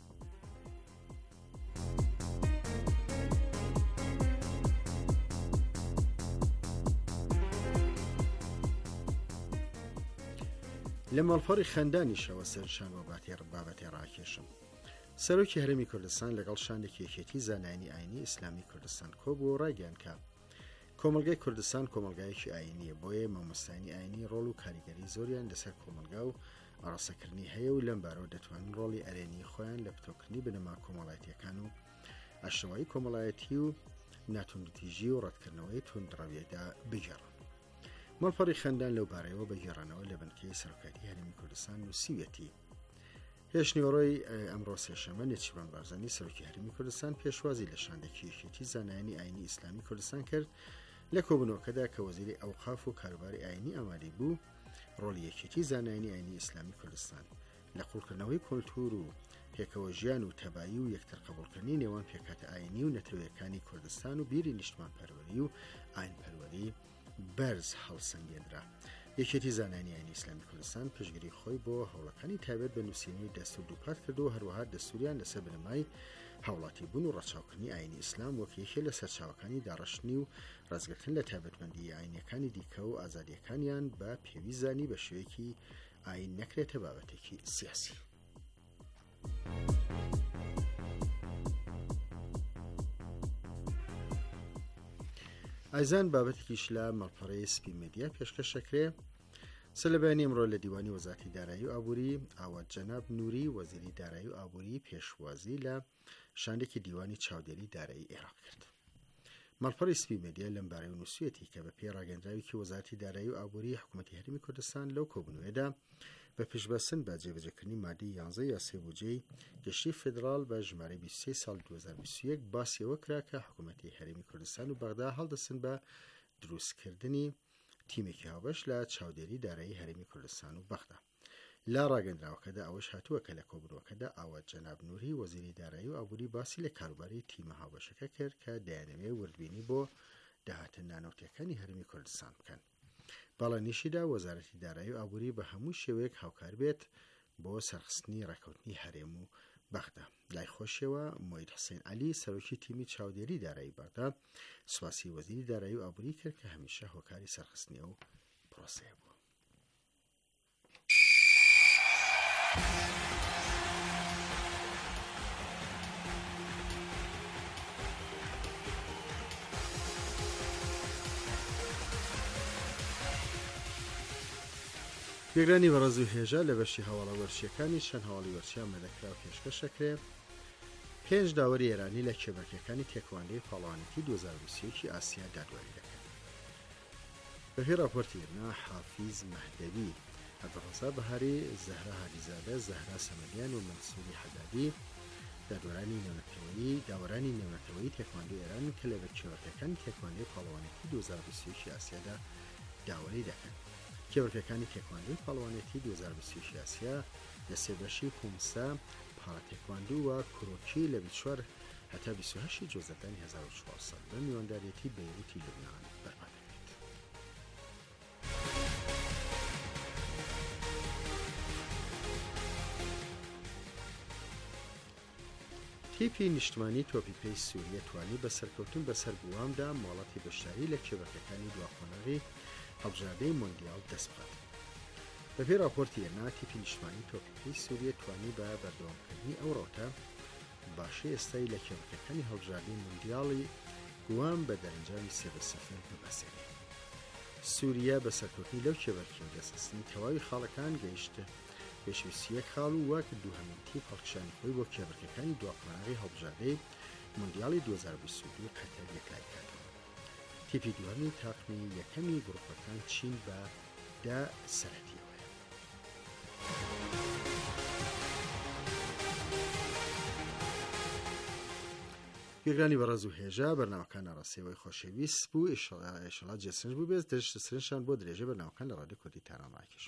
لە ماڵپەڕی خەندانیشەوە سەرشان بابەتی ڕاکێشم. سەرۆکی هەرێمی کوردستان لەگەڵ شانێکی یەکێتی زانایانی ئاینی ئیسلامی کوردستان کۆبوو ڕایگەیان کە کۆمەلگای کوردستان کۆمەلگایەکی ئاینیە، بۆیە مامۆستانی ئاینی ڕۆڵ و کاریگەری زۆریان لەسەر کۆمەلگا و ئاڕاستەکردنی هەیە و لەم بارەوە دەتوانن ڕۆڵی ئەرێنی خۆیان لە پتۆکردنی بنەما کۆمەڵایەتیەکان و ئاشەوایی کۆمەڵایەتی و ناتوندتیژی و ڕەتکردنەوەی توندڕەویەدا بگێڕن. ماڵپەڕی خەندان لەو بارەیەوە بەگێڕانەوە لە بنکەی سەرۆکاتی هەرێمی کوردستان نووسیوێتی. هێشتنیوەڕۆی ئەمڕۆ سێشەمە نێچیروان بارزانی سەرۆکی هەرێمی کوردستان پێشوازی لە شاندێکی یەکێتی زانایانی ئاینی ئیسلامی کوردستان کرد لە کۆبوونەوەکەدا کە وەزیری ئەوقاف و کاروباری ئاینی ئامادەی بوو ڕۆڵی یەکێتی زانایانی ئاینی ئیسلامی کوردستان لە قوڵکردنەوەی کۆلتور و پێکەوە ژیان و تەبایی و یەکتر قبولکردنی نێوان پێکاتە ئاینی و نەتەوەیەکانی کوردستان و بیری نیشتمان پەروەری و ئاین پەروەری بەرز هەڵسەنگێنرا. یەکێتی زانایانی ئاینی ئیسلامی کوردستان پشتگیری خۆی بۆ هەوڵەکانی تایبەت بە نووسینەوەی دەستور دووپات کردو و هەروەها دەستوریان لەسەر بنەمای هاوڵاتی بوون و ڕەچاوکردنی ئاینی ئیسلام وەک یەکێ لە سەرچاوەکانی داڕشتنی و ڕازگرتن لە تایبەتمەندی ئاینیەکانی دیکە و ئازادیەکانیان بە پێویستزانی بە شێوەیەکی ئاین نەکرێتە بابەتێکی سیاسی. ئایزان بابەتێکیش لە ماڵپەڕەی سپی مێدیا پێشکەشەکرێ. سەلەبیانی ئەمڕۆ لە دیوانی وەزارەتی دارایی و ئابووری ئاوات جەناب نووری وەزیری دارایی و ئابووری پێشوازی لە شانێکی دیوانی چاودێری دارایی عێراق کرد. ماڵپەڕی سپی مێدیا لەم بارەی نووسێتی کە بە پێی ڕاگەندراوێکی وەزارەتی دارایی و ئابووری حکوومەتی هەرێمی کوردستان لەو کۆبوونەوەیەدا بە پێشبەستن بە جێبەجێکردنی مادەی 11 یاسای بودجەی گەشتی فێدراڵ بە ژمارەی 23 ساڵ 2021 باسیەوە کرا کە حکوومەتی هەرێمی کوردستان و بەغدا هەڵدەستن بە دروستکردنی تیمێکی هاوبەش لە چاودێری دارایی هەرێمی کوردستان و بەغدا. لە ڕاگەندراوەکەدا ئەوەش هاتووە کە لە کۆبوونەوەکەدا ئاوات جەناب نووری وەزیری دارایی و ئابووری باسی لە کاروباری تیمە هاوبەشەکە کرد کە دەیانەوێ وردبینی بۆ داهاتن نانەوتیەکانی هەرێمی کوردستان بکەن. باڵانیشیدا وەزارەتی دارایی و ئابووری بە هەموو شێوەیەک هاوکار بێت بۆ سەرخستنی ڕێکەوتنی هەرێم و بەغدا. لای خۆشیەوە مۆید حسین عەلی سەرۆکی تیمی چاودێری دارایی بەغدا سواسی وەزیری دارایی و ئابووری کرد کە هەمیشە هۆکاری سەرخستنی ئەو پرۆسەیە بوو. گوێگرانی بەڕێز و هێژە لە بەشی هەواڵە وەرشیەکانی چەند هەواڵی وەرشیان مەدەکرا و پێشکەشەکرێ 5 داوەری ئێرانی لە کێبەرکەکانی تێکواندەی پاڵەوانێتی 2021 ئاسیا دادوەری دەکەن. بەپێی راپۆرتی ئێرنا حافیز مەهدەوی، عەبدوڵڕەزاق بەهاری، زەهرا هادیزادە، زەهرا سەمەدیان و منسووری حەدادی داوەرانی نێونەتەوەیی تێکواندەی ئێران کە لە کێبەرکەکانی تێکواندەی پاڵەوانێتی 2021 ئاسیادا داوەری دەکەن. کێبەرکەکانی تێکواندەی پاڵەوانێتی 2021 ئاسیا لە سێبەشی پومسا، پاراتێکواندو و کوڕۆکی لە 24 هەتا 28 جۆزەکانی 1400 بە میواندارێتی بەیروتی لوبنان بەرپا دەکرێت. تیپی نیشتمانی تۆپیپەی سووریە توانی بە سەرکەوتن بەسەر بووامدا ماڵەتی بەشداری لە کێبەرکەکانی دواخۆنەری هەڵبژاردەی مۆندیال دەست بکات. بەپێی راپۆرتی ئێرنا تیپی نیشتمانی تۆپیپەی سووریە توانی بە بەردەوامکردنی ئەو ڕۆتە باشی ئێستای لە کێبەرکەکانی هەڵبژاردەی مۆندیاڵی گوام بە دەرەنجامی 3-0 ببەسێنێت. سووریا بە سەرکەوتنی لەو کێبەرکەی دەستخستنی تەواوی خاڵەکان گەیشتە پێشویستیەک خاڵ و وەک دووهەمین تیپ هەڵکشانی خۆی بۆ کێبەرکەکانی دواخۆنەری هەڵبژاردەی مۆندیاڵی 2022 قەتەر یەکلای کاتەوە. تیپی دووهەمی تاقمی یەکەمی گروپەکان چین بە 10 سەرەتیەوەیە. گوێگرانی بەڕێز و هێژە بەرنامەکان ناڕاستیەوەی خۆشەویست بوو ئێشەڵا جێسنج بوو بێت سرنجشان بۆ درێژە بەرنامەکان لە ڕادیۆ کوردی تاران ڕاکێشن.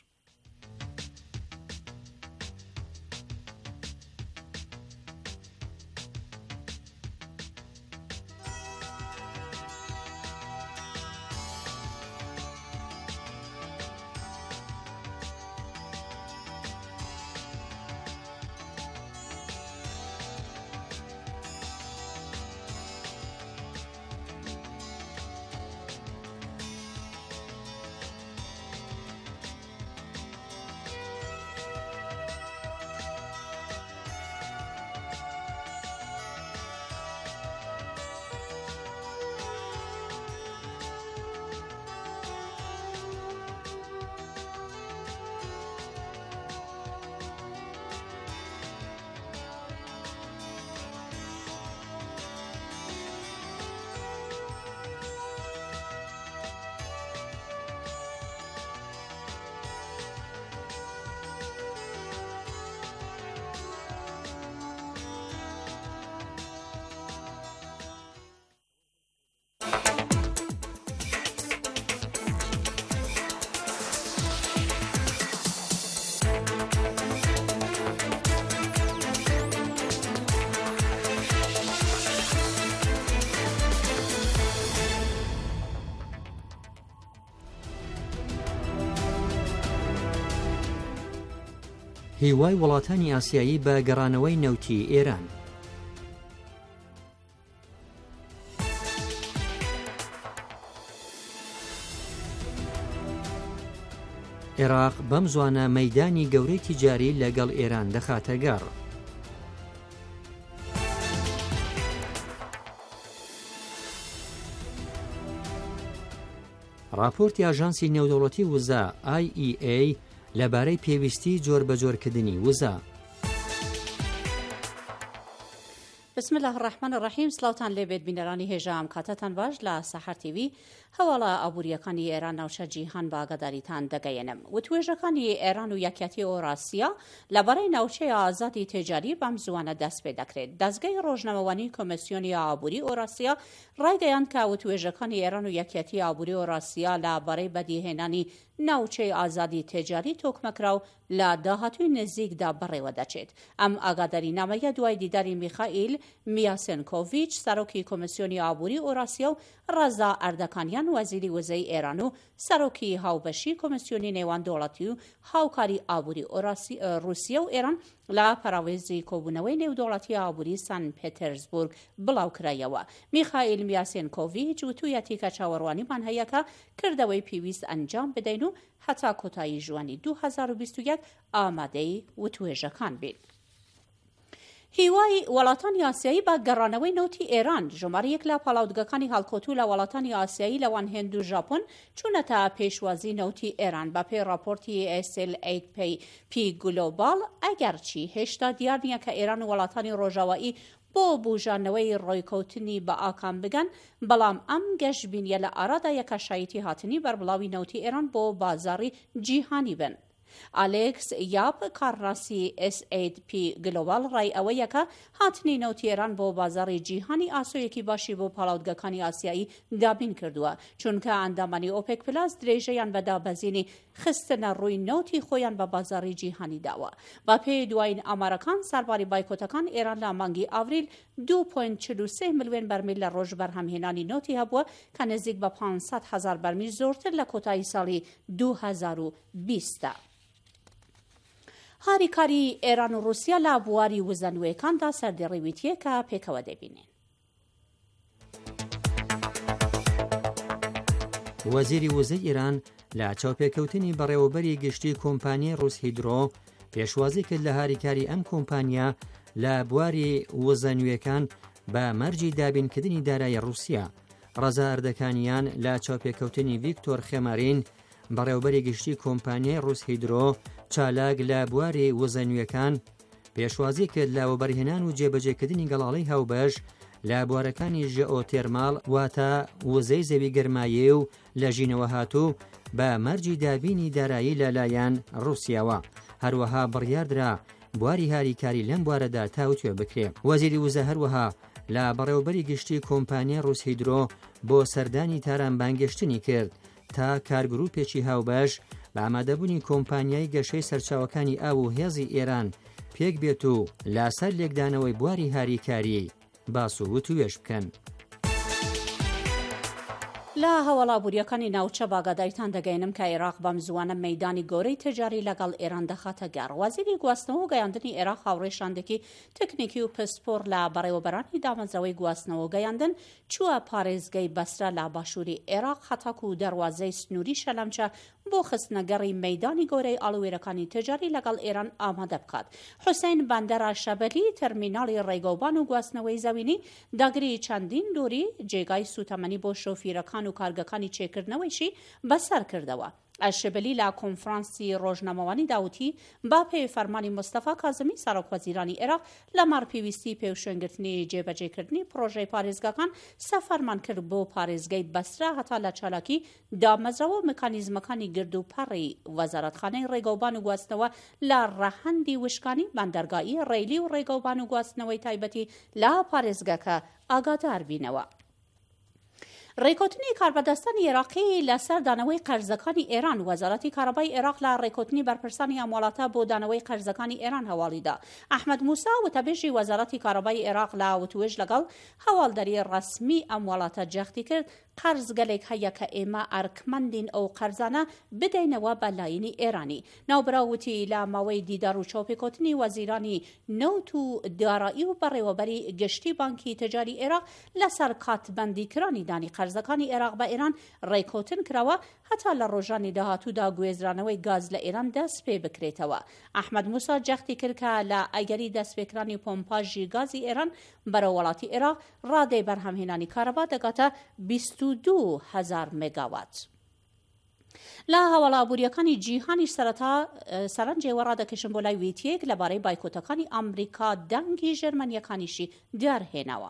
هیوای وڵاتانی ئاسیایی بە گەڕانەوەی نەوتی ئێران. عێراق بەم زوانە مەیدانی گەورەی تیجاری لەگەڵ ئێران دەخاتە گەڕ. راپۆرتی ئاژانسی نێودەوڵەتی وزا IEA لەبارەی پێویستی جۆربەجۆرکردنی وزا. بسم الله الرحمن الرحیم. سلااوتان لێبێت بینەرانی هێژام، کاتەتان باش لە سەحەر تیوی هەواڵە ئابوووریەکانی ئێران ناوچە جیهان باگەداریتان دەگەیەنم. وتوێژەکانی ئێران و یەکێتی ئۆراسیا لەبارەی ناوچەی ئازادی تێجاری بەم زوانە دەست پێ دەکرێت. دەستگای ڕۆژنەمەوانی کۆمسیۆنی ئابووری ئۆراسیا ڕایگەیاند کە وتوێژەکانی ئێران و یەکێتی ئابووری ئۆراسیا لەبارەی بەدیهێنانی ناوچەی ئازادی تێجاری تۆکمەکراو لە داهاتووی نزیکدا بەڕێوە دەچێت. ئەم ئاگاداری نامەیە دوای دیداری میخائیل میاسێنکۆڤیچ سەرۆکی کۆمسیۆنی ئابووری ئۆراسیا و ڕەزا ئەردەکانیان وەزیری وزەی ئێران و سەرۆکی هاوبەشی کۆمسیۆنی نێوان دەوڵەتی و هاوکاری ئابووری رووسیا و ئێران لە پەراوێزی کۆبوونەوەی نێودەوڵەتی ئابووری سان پێتەرزبورگ بڵاوکرایەوە. میخائیل میاسێنکۆڤیچ وتوویەتی کە چاوەڕوانیمان هەیە کە کردەوەی پێویست ئەنجام بدەین و هەتا کۆتایی ژوانی 2021 ئامادەی وتوێژەکان بین. هیوای وڵاتانی ئاسیایی بە گەڕانەوەی نەوتی ئێران ژمارەیەک لە پاڵاودگەکانی هەڵکۆتوو لە وڵاتانی ئاسیایی لەوان هێند و ژاپۆن چوونەتە پێشوازی نەوتی ئێران بە پێی راپۆرتی SL8P گلۆبال ئەگەرچی هێشتا دیار نییە کە ئێران و وڵاتانی ڕۆژاوایی بۆ بوژانەوەی ڕۆیکەوتنی بە ئاکام بگەن بەڵام ئەم گەشتبینیە لە ئارادا یەکەشایەتی هاتنی بەربڵاوی نەوتی ئێران بۆ بازاری جیهانی بن. ئالێکس یاپ کارڕاستی S8P گلۆبال ڕای ئەوەیەکە هاتنی نەوتی ئێران بۆ بازاری جیهانی ئاسۆیەکی باشی بۆ پاڵاودگەکانی ئاسیایی دابین کردووە چونکە ئەندامانی ئۆپێک پلاس درێژەیان بەدابەزینی خستنە ڕووی نەوتی خۆیان بە بازاری جیهانی داوە. با پێی دوایین ئامارەکان سەرباری بایکۆتەکان ئێران لە مانگی ئاڤریل 2.43 ملیۆن بەرمیل لە ڕۆژ بەرهەمهێنانی نەوتی هەبووە کە نزیک بە 500,000 بەرمیل زۆرتر لە کۆتایی ساڵی 2020. هاریکاری ئێران و رووسیا لە بواری وزە نوێیەکاندا سەردێڕێویتیە کە پێکەوە دەبینێن. وەزیری وزەی ئێران لە چاوپێکەوتنی بەڕێوەبەری گشتی کۆمپانیای ڕووسهیدرۆ پێشوازی کرد لە هاریکاری ئەم کۆمپانیا لە بواری وزە نوێیەکان بە مەرجی دابینکردنی دارایی رووسیا. ڕەزا ئەردەکانیان لە چاوپێکەوتنی ڤیکتۆر خێمارین بەڕێوەبەری گشتی کۆمپانیای ڕووسهیدرۆ چالاک لە بواری وزە نوێیەکان پێشوازی کرد لە وەبەرهێنان و جێبەجێکردنی گەڵاڵەی هاوبەش لە بوارەکانی ژئۆتێرماڵ واتە وزەی زەوی گەرمایە و لە ژینەوە هاتوو بە مەرجی دابینی دارایی لەلایەن رووسیاوە. هەروەها بڕیاردرا بواری هاریکاری لەم بوارەدا تاوتوێ بکرێ. وەزیری وزە هەروەها لە بەڕێوەبەری گشتی کۆمپانیای ڕووسهیدرۆ بۆ سەردانی تارانبانگەشتنی کرد تا کارگروپێکی هاوبەش بە ئامادەبوونی کۆمپانیای گەشەی سەرچاوەکانی ئاو و هێزی ئێران پێک بێت و لاسەر لێکدانەوەی بواری هاریکاری باس و وتوێش بکەن. لە هەوڵابووریەکانی ناوچە باگاداریتان دەگەینم کە عێراق بەم زوانە مەیدانی گەورەی تجاری لەگەڵ ئێران دەخاتە گەڕ. وەزیری گواستنەوە و گەیاندنی عێراق هاوڕێشاندێکی تکنیکی و پسپۆر لە بەڕێوەبەرانی دامەزراوەی گواستنەوە و گەیاندن چووە پارێزگەی بەسرە لە باشووری عێراق هەتاکو و دەواازەی سنووری شەلەمچە بۆ خستنەگەڕی مەیدانی گەورەی ئاڵوێرەکانی تجاری لەگەڵ ئێران ئامادە بکات. حوسین بەندەرە شەبەلی تەرمیناڵی ڕێگەوبان و گواستنەوەی زەوینی داگری چەندین دووری جێگای سوتەمەنی بۆ شۆفیرەکان و کارگەکانی چێکردنەوەیشی بەسەر کردەوە. ئەشبلی لە کۆنفرانسی ڕۆژنامەوانی داوتی با پێی فەرمانی مستەفا کازمی سەرۆکوەزیرانی عێراق لە مارپێویستی پێوشێنگرتنی جێبەجێکردنی پرۆژەی پارێزگاکان سەفەرمان کرد بۆ پارێزگای بەسرە هەتا لە چالاکی دامەزراوە مکانیزمەکانی گرد و پەڕی وەزارەتخانەی ڕێگەوبان و گواستنەوە لە ڕەهەندی وشکانی بەندەرگایی ڕێیلی و ڕێگەوبان و گواستنەوەی تایبەتی لە پارێزگاکە ئاگادار بینەوە. ڕێکۆتنی کاربەدەستانی عێراقی لەسەر دانەوەی قەرزەکانی ئێران وەزارەتی کارەبای عێراق لە ڕێکۆتنی بەرپرسانی ئەم وڵاتە بۆ دانەوەی قەرزەکانی ئێران هەواڵیدا. ئەحمەد موسا وتەبێژی وەزارەتی کارەبای عێراق لە وتوێژ لەگەڵ هەواڵدەری ڕەسمی ئەم وڵاتە جەختی کرد قەرز گەلێک هەیە کە ئێمە ئەرکمەندین ئەو قەرزانە بدەینەوە بە لایەنی ئێرانی. ناوبراوتی لە ماوەی دیدار و چاوپێکۆتنی وەزیرانی نەوت و دارایی و بەڕێوەبەری گشتی بانکی تجاری عێراق لەسەر کاتبەندیکرانی دانی قەرزەکانی عێراق بە ئێران ڕێکۆتن کراوە هەتا لە ڕۆژانی داهاتوودا گوێزرانەوەی گاز لە ئێران دەست پێ بکرێتەوە. ئەحمەد موسا جەختی کرد کە لە ئەگەری دەستپێکرانی پۆمپاژی گازی ئێران بەرە وڵاتی عێراق ڕادەی بەرهەمهێنانی کارەبا دەگاتە 22,000 مێگاوات. لە هەوڵابووریەکانی جیهانی سەرنجێوە ڕادەکەشن بۆ لای ویتیەک لەبارەی بایکۆتەکانی ئەمریکا دەنگی ژەرمەنیەکانیشی دیارهێناوە.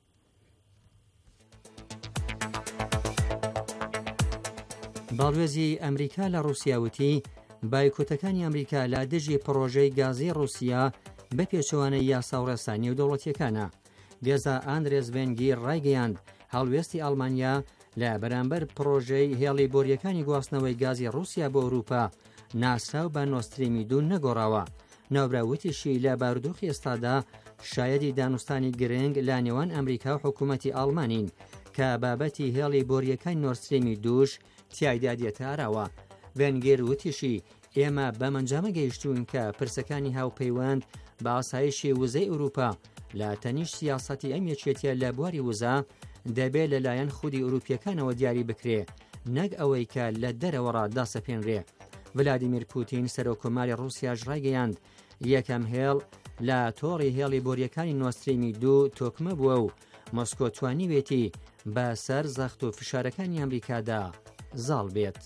باڵێزی ئەمریکا لە رووسیاوتی بایکۆتەکانی ئەمریکا لە دژی پرۆژەی گازی رووسیا بە پێچەوانەی یاسا و ڕێسانی و دەوڵەتیەکانە. گێزا ئاندرێز ڤێنگیر ڕایگەیاند هەڵوێستی ئەڵمانیا لە بەرامبەر پرۆژەی هێڵی بۆریەکانی گواستنەوەی گازی رووسیا بۆ ئەوروپا ناسراو بە نۆستریمی 2 نەگۆڕاوە. ناوبراوتیشی لە بارودۆخی ئێستادا شایەدی دانوستانی گرنگ لە نێوان ئەمریکا و حکوومەتی ئەڵمانین کە بابەتی هێڵی بۆریەکانی نۆستریمی 2 تیایدا دێتە ئاراوە. ڤێنگیر وتیشی ئێمە بەمەنجامە گەیشتوون کە پرسەکانی هاوپەیوەند بە ئاسایشی وزەی ئەوروپا لە تەنیشت سیاسەتی ئەم یەکێتیە لە بواری وزە دەبێت لەلایەن خودی ئەوروپیەکانەوە دیاری بکرێ نەک ئەوەی کە لە دەرەوەڕا داسەپێنرێ. ڤلادیمیر پوتین سەرۆکۆماری ڕووسیاش ڕایگەیاند یەکەم هێڵ لە تۆڕی هێڵی بۆریەکانی نۆستریمی 2 تۆکمە بووە و مۆسکۆ توانیوێتی بەسەر زەخت و فشارەکانی ئەمریکادا زاڵ بێت.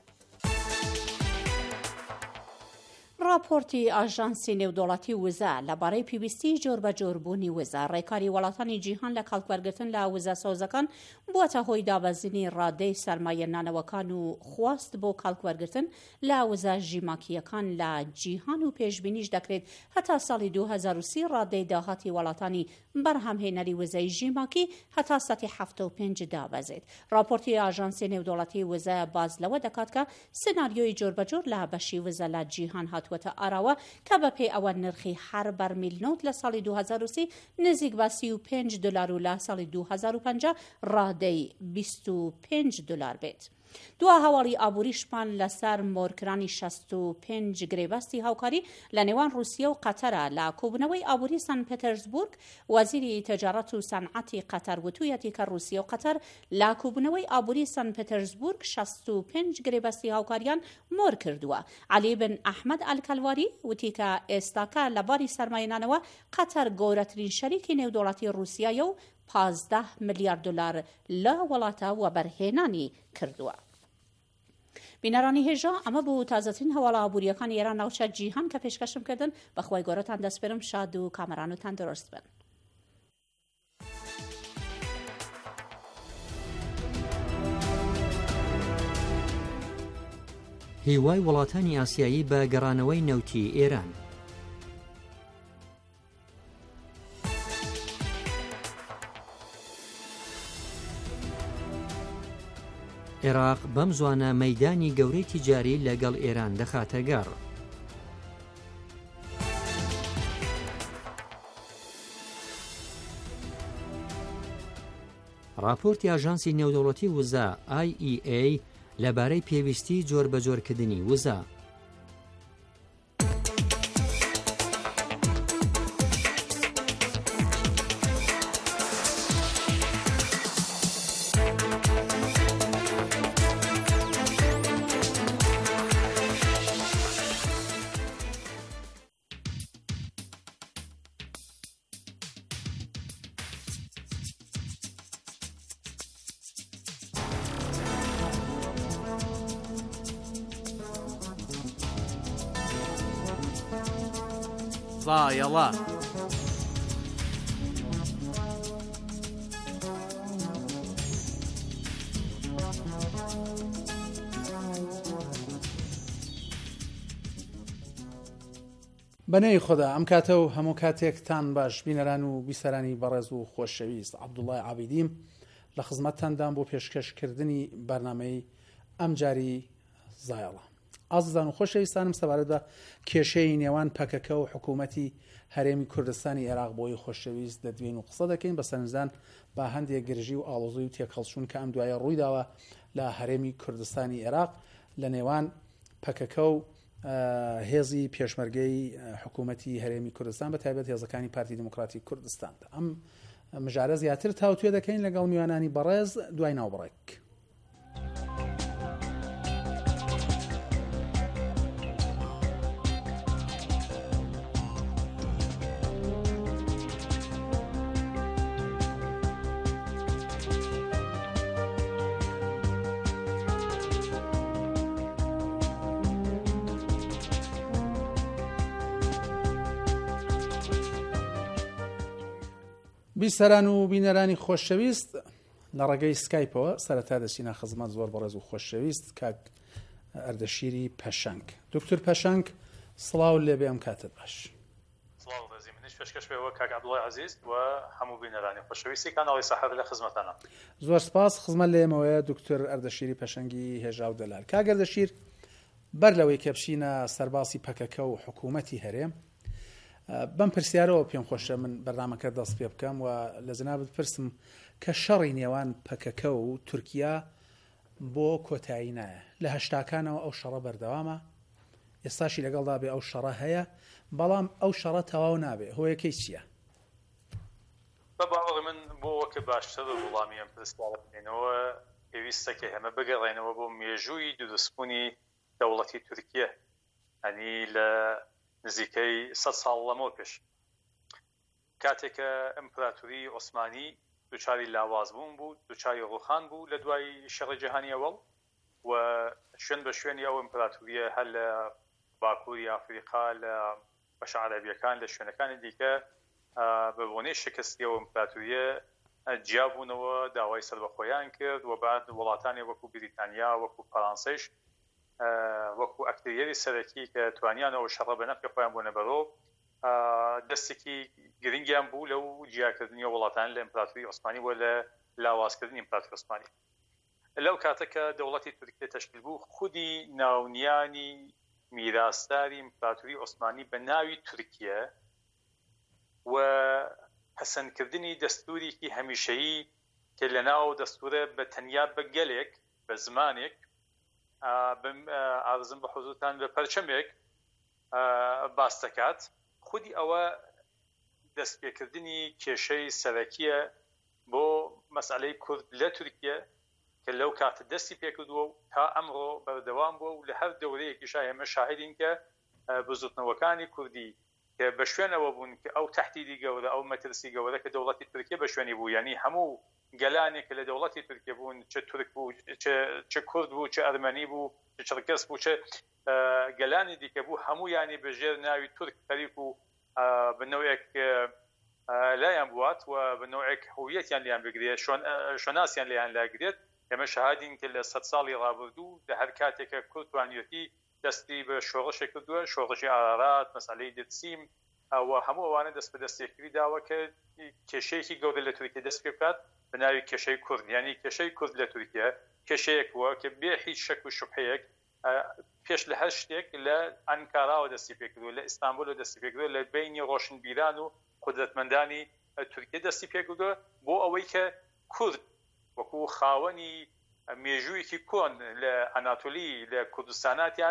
راپۆرتی ئاژانسی نێودوڵەتی وزە لەبارەی پێویستی جۆربەجۆربوونی وزە ڕێکاری وڵاتانی جیهان لە کاڵکوەرگرتن لە وزە سۆزەکان بووەتە هۆی دابەزینی ڕادەی سەرمایە نانەوەکان و خواست بۆ کاڵکوەرگرتن لە وزە ژیماکیەکان لە جیهان و پێشبینیش دەکرێت هەتا ساڵی 2030 ڕادەی داهاتی وڵاتانی بەرهەمهێنەری وزەی ژیماکی هەتا سەتی 75 دابەزێت. راپۆرتی ئاژانسی نێودوڵەتی وزە باز لەوە دەکات کە سناریۆی جۆربەجۆر لە بەشی وزە لە جیهان هاتووەتە ئاراوە کە بەپێ ئەوە نرخی هەر بەرمیل نەوت لە ساڵی 2030 نزیک بە $35 و لە ساڵی 2050 ڕادەی $25 بێت. دوا هەواڵی ئابووریشمان لەسەر مۆرکرانی 65 گرێبەستی هاوکاری لە نێوان رووسیا و قەتەرە لە کۆبوونەوەی ئابووری سان پێتەرزبورگ. وەزیری تجارەت و سەنعەتی قەتەر وتوویەتی کە رووسیا و قەتەر لە کۆبوونەوەی ئابووری سان پێتەرزبورگ 65 گرێبەستی هاوکاریان مۆر کردووە. علی بن ئەحمەد ئەلکەلواری وتی کە ئێستاکە لەباری سەرمایه‌نانەوە قەتەر گەورەترین شەریکی نێودوڵەتی رووسیایە و $15 میلیارد لە وڵاتە وەبەرهێنانی کردووە. بینەرانی هێژە ئەمە بوو تازەترین هەواڵە ئابوووریەکانی ئێران ناوچە جیهان کە پێشکەشم کردن. بەخوای گەورەتان دەسپێرم شاد و کامەرانتان دەڕست بن. هیوای وڵاتانی ئاسیایی بە گەڕانەوەی نەوتی ئێران. عێراق بەم زوانە مەیدانی گەورەی تیجاری لەگەڵ ئێران دەخاتە گەڕ. راپۆرتی ئاژانسی نێودەوڵەتی وزە IEA لەبارەی پێویستی جۆربەجۆرکردنی وزە. ضایەڵە بەنەی خۆدا ئەم کاتە و هەموو کاتێکتان باش بینەران و بیسەرانی بەڕێز و خۆشەویست. عەبدوڵڵای عابیدیم لە خزمەتتاندان بۆ پێشکەشکردنی بەرنامەی ئەم جاری زایەڵە. ئازیزان و خۆشەویستانم سەبارەت بە کێشەی نێوان پەکەکە و حکوومەتی هەرێمی کوردستانی عێراق بۆی خۆشەویست دەدوێن و قسە دەکەین بە سەرنجدان با هەندێک گرژی و ئاڵۆزوی و تێکەڵچوون کە ئەم دوایە ڕوویداوە لە هەرێمی کوردستانی عێراق لە نێوان پەکەکە و هێزی پێشمەرگەی حکوومەتی هەرێمی کوردستان بە تایبەت هێزەکانی پارتی دموکراتی کوردستاندا. ئەم مژارە زیاتر تاوتوێ دەکەین لەگەڵ میوانانی بەڕێز دوای ناوبڕێک. بیسەران و بینەرانی خۆشەویست لە ڕێگەی سکایپەوە سەرەتا دەچینە خزمەت زۆر بەڕێز و خۆشەویست کاک ئەردەشیری پەشەنگ. دکتور پەشەنگ سڵاو لێبێ ئەم کاتت باش. سڵاو ڕێزی منیش پێشکەش پێوە کاک عەبدوڵڵای عەزیز و هەموو بینەرانی خۆشەویستی کاناڵی سەحەف لە خزمەتانە. زۆر سپاس. خزمەت لێمەوەیە دکتور ئەردەشیری پەشەنگی هێژا و دەلال. کاک ئەردەشیر بەر لەوەی کە بچینە سەرباسی پەکەکە و حکوومەتی هەرێم بەم پرسیارەوە پێم خۆشە من بەرنامەکە دەست پێ بکەم و لە جەنابەت پرسم کە شەڕی نێوان پەکەکە و تورکیا بۆ کۆتایی نایە. لە هەشتاکانەوە ئەو شەڕە بەردەوامە، ئێستاشی لەگەڵدا بێ ئەو شەڕە هەیە، بەڵام ئەو شەڕە تەواو نابێ. هۆیەکەی چییە؟ بە باوەڕی من بۆ وەکە باشتر وڵامی ئەم پرسیارە بکەینەوە پێویستە کە ئێمە بگەڕێنەوە بۆ مێژووی دوودەسبوونی دەوڵەتی تورکیە، هەنی لە نزیکەی 100 ساڵ لەمەوە پێش کاتێکە ئەمپراتوری عوسمانی دووچاری لاواز بوون بوو دووچاری ڕوخان بوو لە دوای شەڕی جیهانی ئەوەڵ و شوێن بە شوێنی ئەو ئەمپراتوریە هەر لە باکووری ئافریقا لە بەشە عەرەبیەکان لە شوێنەکانی دیکە بە بۆنەی شکستی ئەو ئەمپراتوریە جیابوونەوە داوای سەربەخۆیان کرد و بعد وڵاتانی وەکو بریتانیا وەکو فەرانسەیش وەکو ئەکتەریەری سەرەکی کە توانیانەوە شەڕە بە نەفعی خۆیان بۆنە بەرۆ دەستێکی گرنگیان بوو لەو جیاکردنی وڵاتان لە ئیمپراتوری عوسمانی و لە لاوازکردنی ئیمپراتوری عوسمانی لەو کاتەکە دەوڵەتی تورکیە تەشکیل بوو خودی ناونیانی میراثداری ئیمپراتوری عوسمانی بە ناوی تورکیە و پەسەندکردنی دەستورێکی هەمیشەیی کە لە ناو دەستورە بە تەنیا بە گەلێک بە زمانێک ئارزم بە حوزوتان بە پەرچەمێک باس دەکات خودی ئەوە دەستپێکردنی کێشەی سەرەکیە بۆ مەسئلەی کورد لە تورکیە کە لەو کاتە دەستی پێکردووە و تا ئەمڕۆ بەردەوام بووە و لە هەر دەورەیەکیشا ئێمە شاهدین کە بزوتنەوەکانی کوردی کە بە شوێنەوە بوون کە ئەو تەهدیدی گەورە ئەو مەترسی گەورە کە دەوڵەتی تورکیە بە شوێنی بوو یعنی هەموو گەلانێک کە لە دەوڵەتی تورکیە بوون چه تورک بوو چه کورد بوو چه ئەرمەنی بوو چه چڕکەس بوو چه گەلانی دیکە بوو هەموویانی بەژێر ناوی تورک خەریک و بنەوەیەک لایەن بوات و بنەوەیەک هویەتیان لیان بگرێت شۆناسیان لیان لاگرێت ئێمە شاهدین کە لە 100 ساڵی ڕابردوو لە هەر کاتێکە کورد توانیەتی دەستی بە شۆڕشێک کردووە شۆڕشی ئارارات مەسئلەی دەرسیم و هەموو ئەوانە دەست بە دەستێکری داوە کە کێشەیەکی گەورە لە تورکیا دەست پێ بکات بە ناوی کێشەی کورد یعنی کێشەی کورد لە تورکیا کێشەیەک وە کە بێ هیچ شەک و شوبهەیەک پێش لە هەر شتێک لە ئەنکاراوە دەستی پێکردووە لە ئیستانبول دەستی پێکردووە لە بینی ڕۆشنبیران و قودرەتمەندانی تورکیا دەستی پێکردووە بۆ ئەوەی کە کورد وەکو خاوەنی مێژوویەکی کۆن لە ئەناتۆلی لە کوردستاناتیان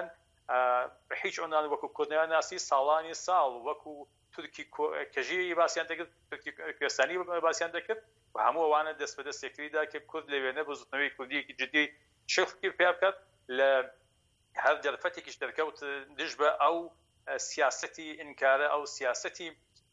هیچ ئۆنان وەکو کوردیان ناسی ساڵانی ساڵ وەکو تورکی کەژی باسییان دەکرد تورکی کوێستانی باسییان دەکرد و هەموو ئەوانە دەست بە دەستێکریدا کە کورد لەوێنە بە زوتنەوەی کوردیەکی جدی شخکی پێ بکات لە هەر دەرفەتێکیش دەرکەوت دژ بە ئەو سیاسەتی ئینکارە ئەو سیاسەتی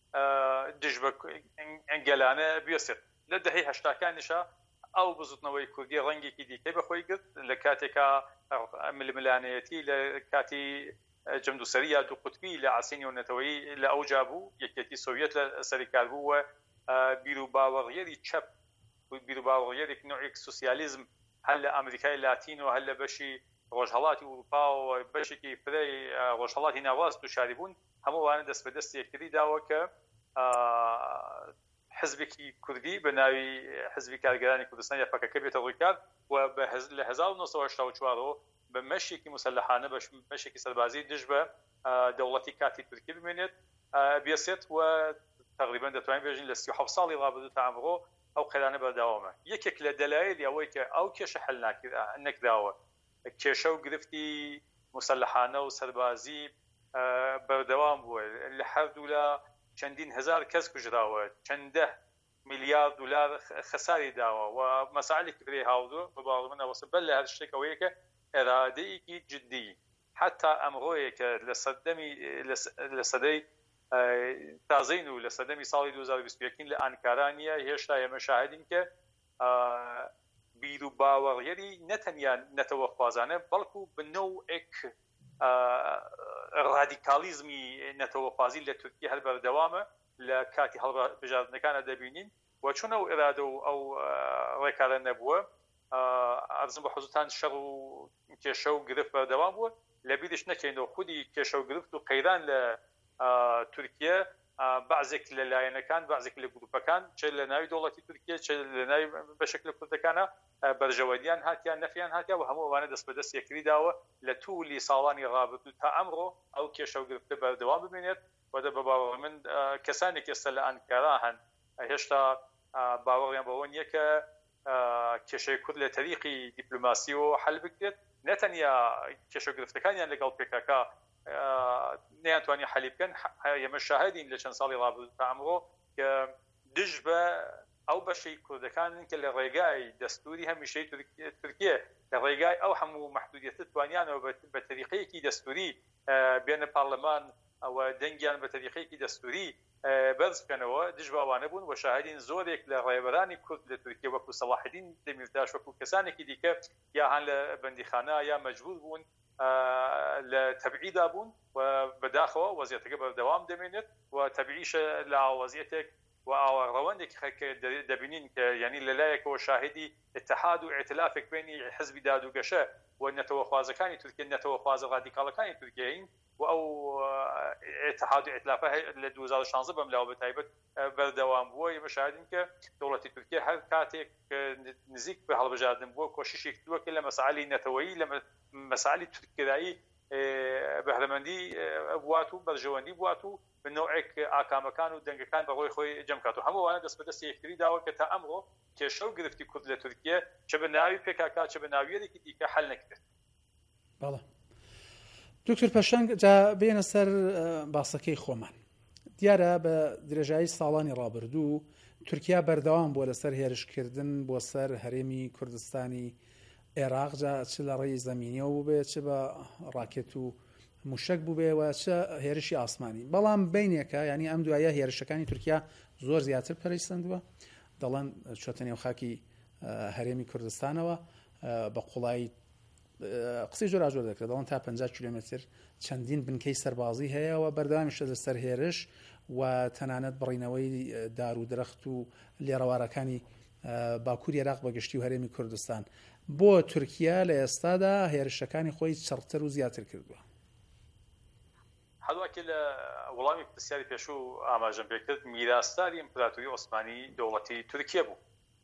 دژ بە ئەنگەلانە بێسێت لە دەهەی هەشتاکانیشا ئەو بزوتنەوەی کوردی ڕەنگێکی دیکەی بەخۆی گرت لە کاتێکا ململانەتی لە کاتی جەمدوسەری یا دوو قوتبی لە عسینی ونەتەوەی لە ئەوجا بوو یەکێتی سۆڤێت لە سەرکار بوو و بیر و باوەڕیەری چەپ بیر و باوەڕیەرێک نوعێک سوسیالیزم هەر لە ئەمریکای لاتین و هەر لە بەشی ڕۆژهەڵاتی ئوروپا و بەشێکی پرەی ڕۆژهەڵاتی ناوەست دووشاری بوون هەمووانە دەست بە دەستێکری داوە کە حزبێکی کوردی بە ناوی حزبی کارگەرانی کوردستان یا پەکەکە بێتە ڕوویکار و لە 1984 بە مەشێکی مسلحانە بە مەشێکی سەربازی دژ بە دەوڵەتی کاتی تورکی بمێنێت بێسێت و تقریبا دەتوانین بێژین لە 37 ساڵی ڕابردوو تا ئەمڕۆ ئەو قەیرانە بەردەوامە یەکێک لە دەلایلی ئەوەی کە ئەو کێشە حل نەکراوە کێشە و گرفتی مسلحانە و سەربازی بەردەوام بووە لە هەردوو لە چەندین هزار کەس کوژراوە چەندە میلیارد دلار خەساری داوە و مەسائلێکی پرێ هاوردووە بە باوەڕ من ئەوەسە بەر لە هەر شتێکەوەیە کە ئێرادەیەکی جددی حتا ئەمڕۆیە کە لە سەدەی تازەین و لە سەدەمی ساڵی 2021 لە ئەنکارانیە هێشتا ئێمە شاهدین کە بیر و باوەڕیەری نەتەنیا نەتەوە خوازانە بەڵکو بنەوەک رادیکالیزمی نەتەوەخوازی لە تورکیا هەر بەردەوامە لە کاتی هەڵبژاردنەکانە دەبینین و چون ئەو ئێرادە و ئەو ڕێکارە نەبووە ئەرزم بە حوزوتان شەڕ و کێشە و گرفت بەردەوام بووە لە بیرش نەکەینەوە خودی کێشە و گرفت و قەیران لە تورکیا بعضێک لە لایەنەکان بعضێک لە گروپەکان چ لە ناوی دەوڵەتی تورکیا چ لە ناوی بەشێک لە کوردەکانە بەرژەوەدیان هاتیان نەفیان هاتیا و هەموو ئەوانە دەست بەدەست یەکری داوە لە توولی ساڵانی ڕابردوو تا ئەمڕۆ ئەو کێشە و گرفتە بەردەوام ببینێت و بە باوەڕ من کەسانێک ئێستا لە ئەنکارا هەن هێشتا باوەڕیان بەوە نییە کە کێشەی کورد لە تەریقی دیپلۆماسی و حل بکرێت نەتەنیا کێشە و گرفتەکانیان لەگەڵ پێکەکە نەیانتوانی حەلی بکەن ئێمە شاهدین لە چەند ساڵی ڕابردوو تا ئەمڕۆ کە دژ بە ئەو بەشەی کوردەکان کە لە ڕێگای دەستوری هەمیشەی تورکیە لە ڕێگای ئەو هەموو مەحدودیەتە توانیانەوە بە تەریقەیەکی دەستوری بێنە پارلەمان ئەوە دەنگیان بە تەریقەیەکی دەستوری بەرز بکەنەوە دژ بە ئەوانە بوون و شاهدین زۆرێک لە ڕێبەرانی کورد لە تورکیا وەکو سەلاحیدین دەمیرداش وەکو کەسانێکی دیکە یا هەن لە بەندیخانە یا مەجبور بوون لە تەبعیدا بوون و بەداخەوە وەزیەتەکە بەردەوام دەمێنێت و تەبعیشە لە وەزیەتێک و ئاوەڕەوەندێکی دەبینین کە یعنی لەلایەکەوە شاهدی اتحاد و ئێتلافێک بینی حزبی دادوگەشە و نەتەوەخوازەکانی تورکیا نەتەوەخوازە ڕادیکاڵەکانی تورکیاین و ئەو اتحاد و ئێتلافە لە 2016 بەملاوە بەتایبەت بەردەوام بووە ئێمە شاهدین کە دەوڵەتی تورکیا هەر کاتێک نزیک بە هەڵبژاردن بووە کۆشیشێک کردووە کە لە مەسائلی نەتەوەیی لە مەسائلی تورکگرایی بەهرەمەندی بوات و بەرژەوەندی بوات و بنەوەیەک ئاکامەکان و دەنگەکان بەڕۆی خۆی جەمکات و هەمووانە دەست بەدەست یەکتری داوە کە تا ئەمڕۆ کێشە و گرفتی کورد لە تورکیا چه بە ناوی پێکاکا چه بە ناویەرێکی دیکە حەل نەکرێت. بەڵێ دکتۆر پەشنگ جا بێنە سەر باسەکەی خۆمان. دیارە بە درێژایی ساڵانی ڕابردوو تورکیا بەردەوام بووە لەسەر هێرشکردن بۆ سەر هەرێمی کوردستانی عێراق جا چ لە ڕێی زەمینیەوە بوو بێ چ بە ڕاکێت و موشک بوو بێەوە چە هێرشی ئاسمانی بەڵام بینێکە ینی ئەم دوایە هێرشەکانی تورکیا زۆر زیاتر پەرەیسەندووە دەڵێن چۆتە نێو خاکی هەرێمی کوردستانەوە بە قوڵایی قسەی زۆر ئاژۆر دەکرێت دەڵێن تا 50 کیلۆمتر چەندین بنکەی سەربازی هەیە و بەردەوامیشە لەسەر هێرش و تەنانەت بڕینەوەی دار و درەخت و لێڕەوارەکانی باکووری عێراق بە گشتی و هەرێمی کوردستان بۆ تورکیا لە ئێستادا هێرشەکانی خۆی چڕتر و زیاتر کردووە. هەروەکی لە وەڵامی پرسیاری پێشوو ئاماژەم پێ کرد میراثداری ئیمپراتۆری عوسمانی دەوڵەتی تورکیا بوو.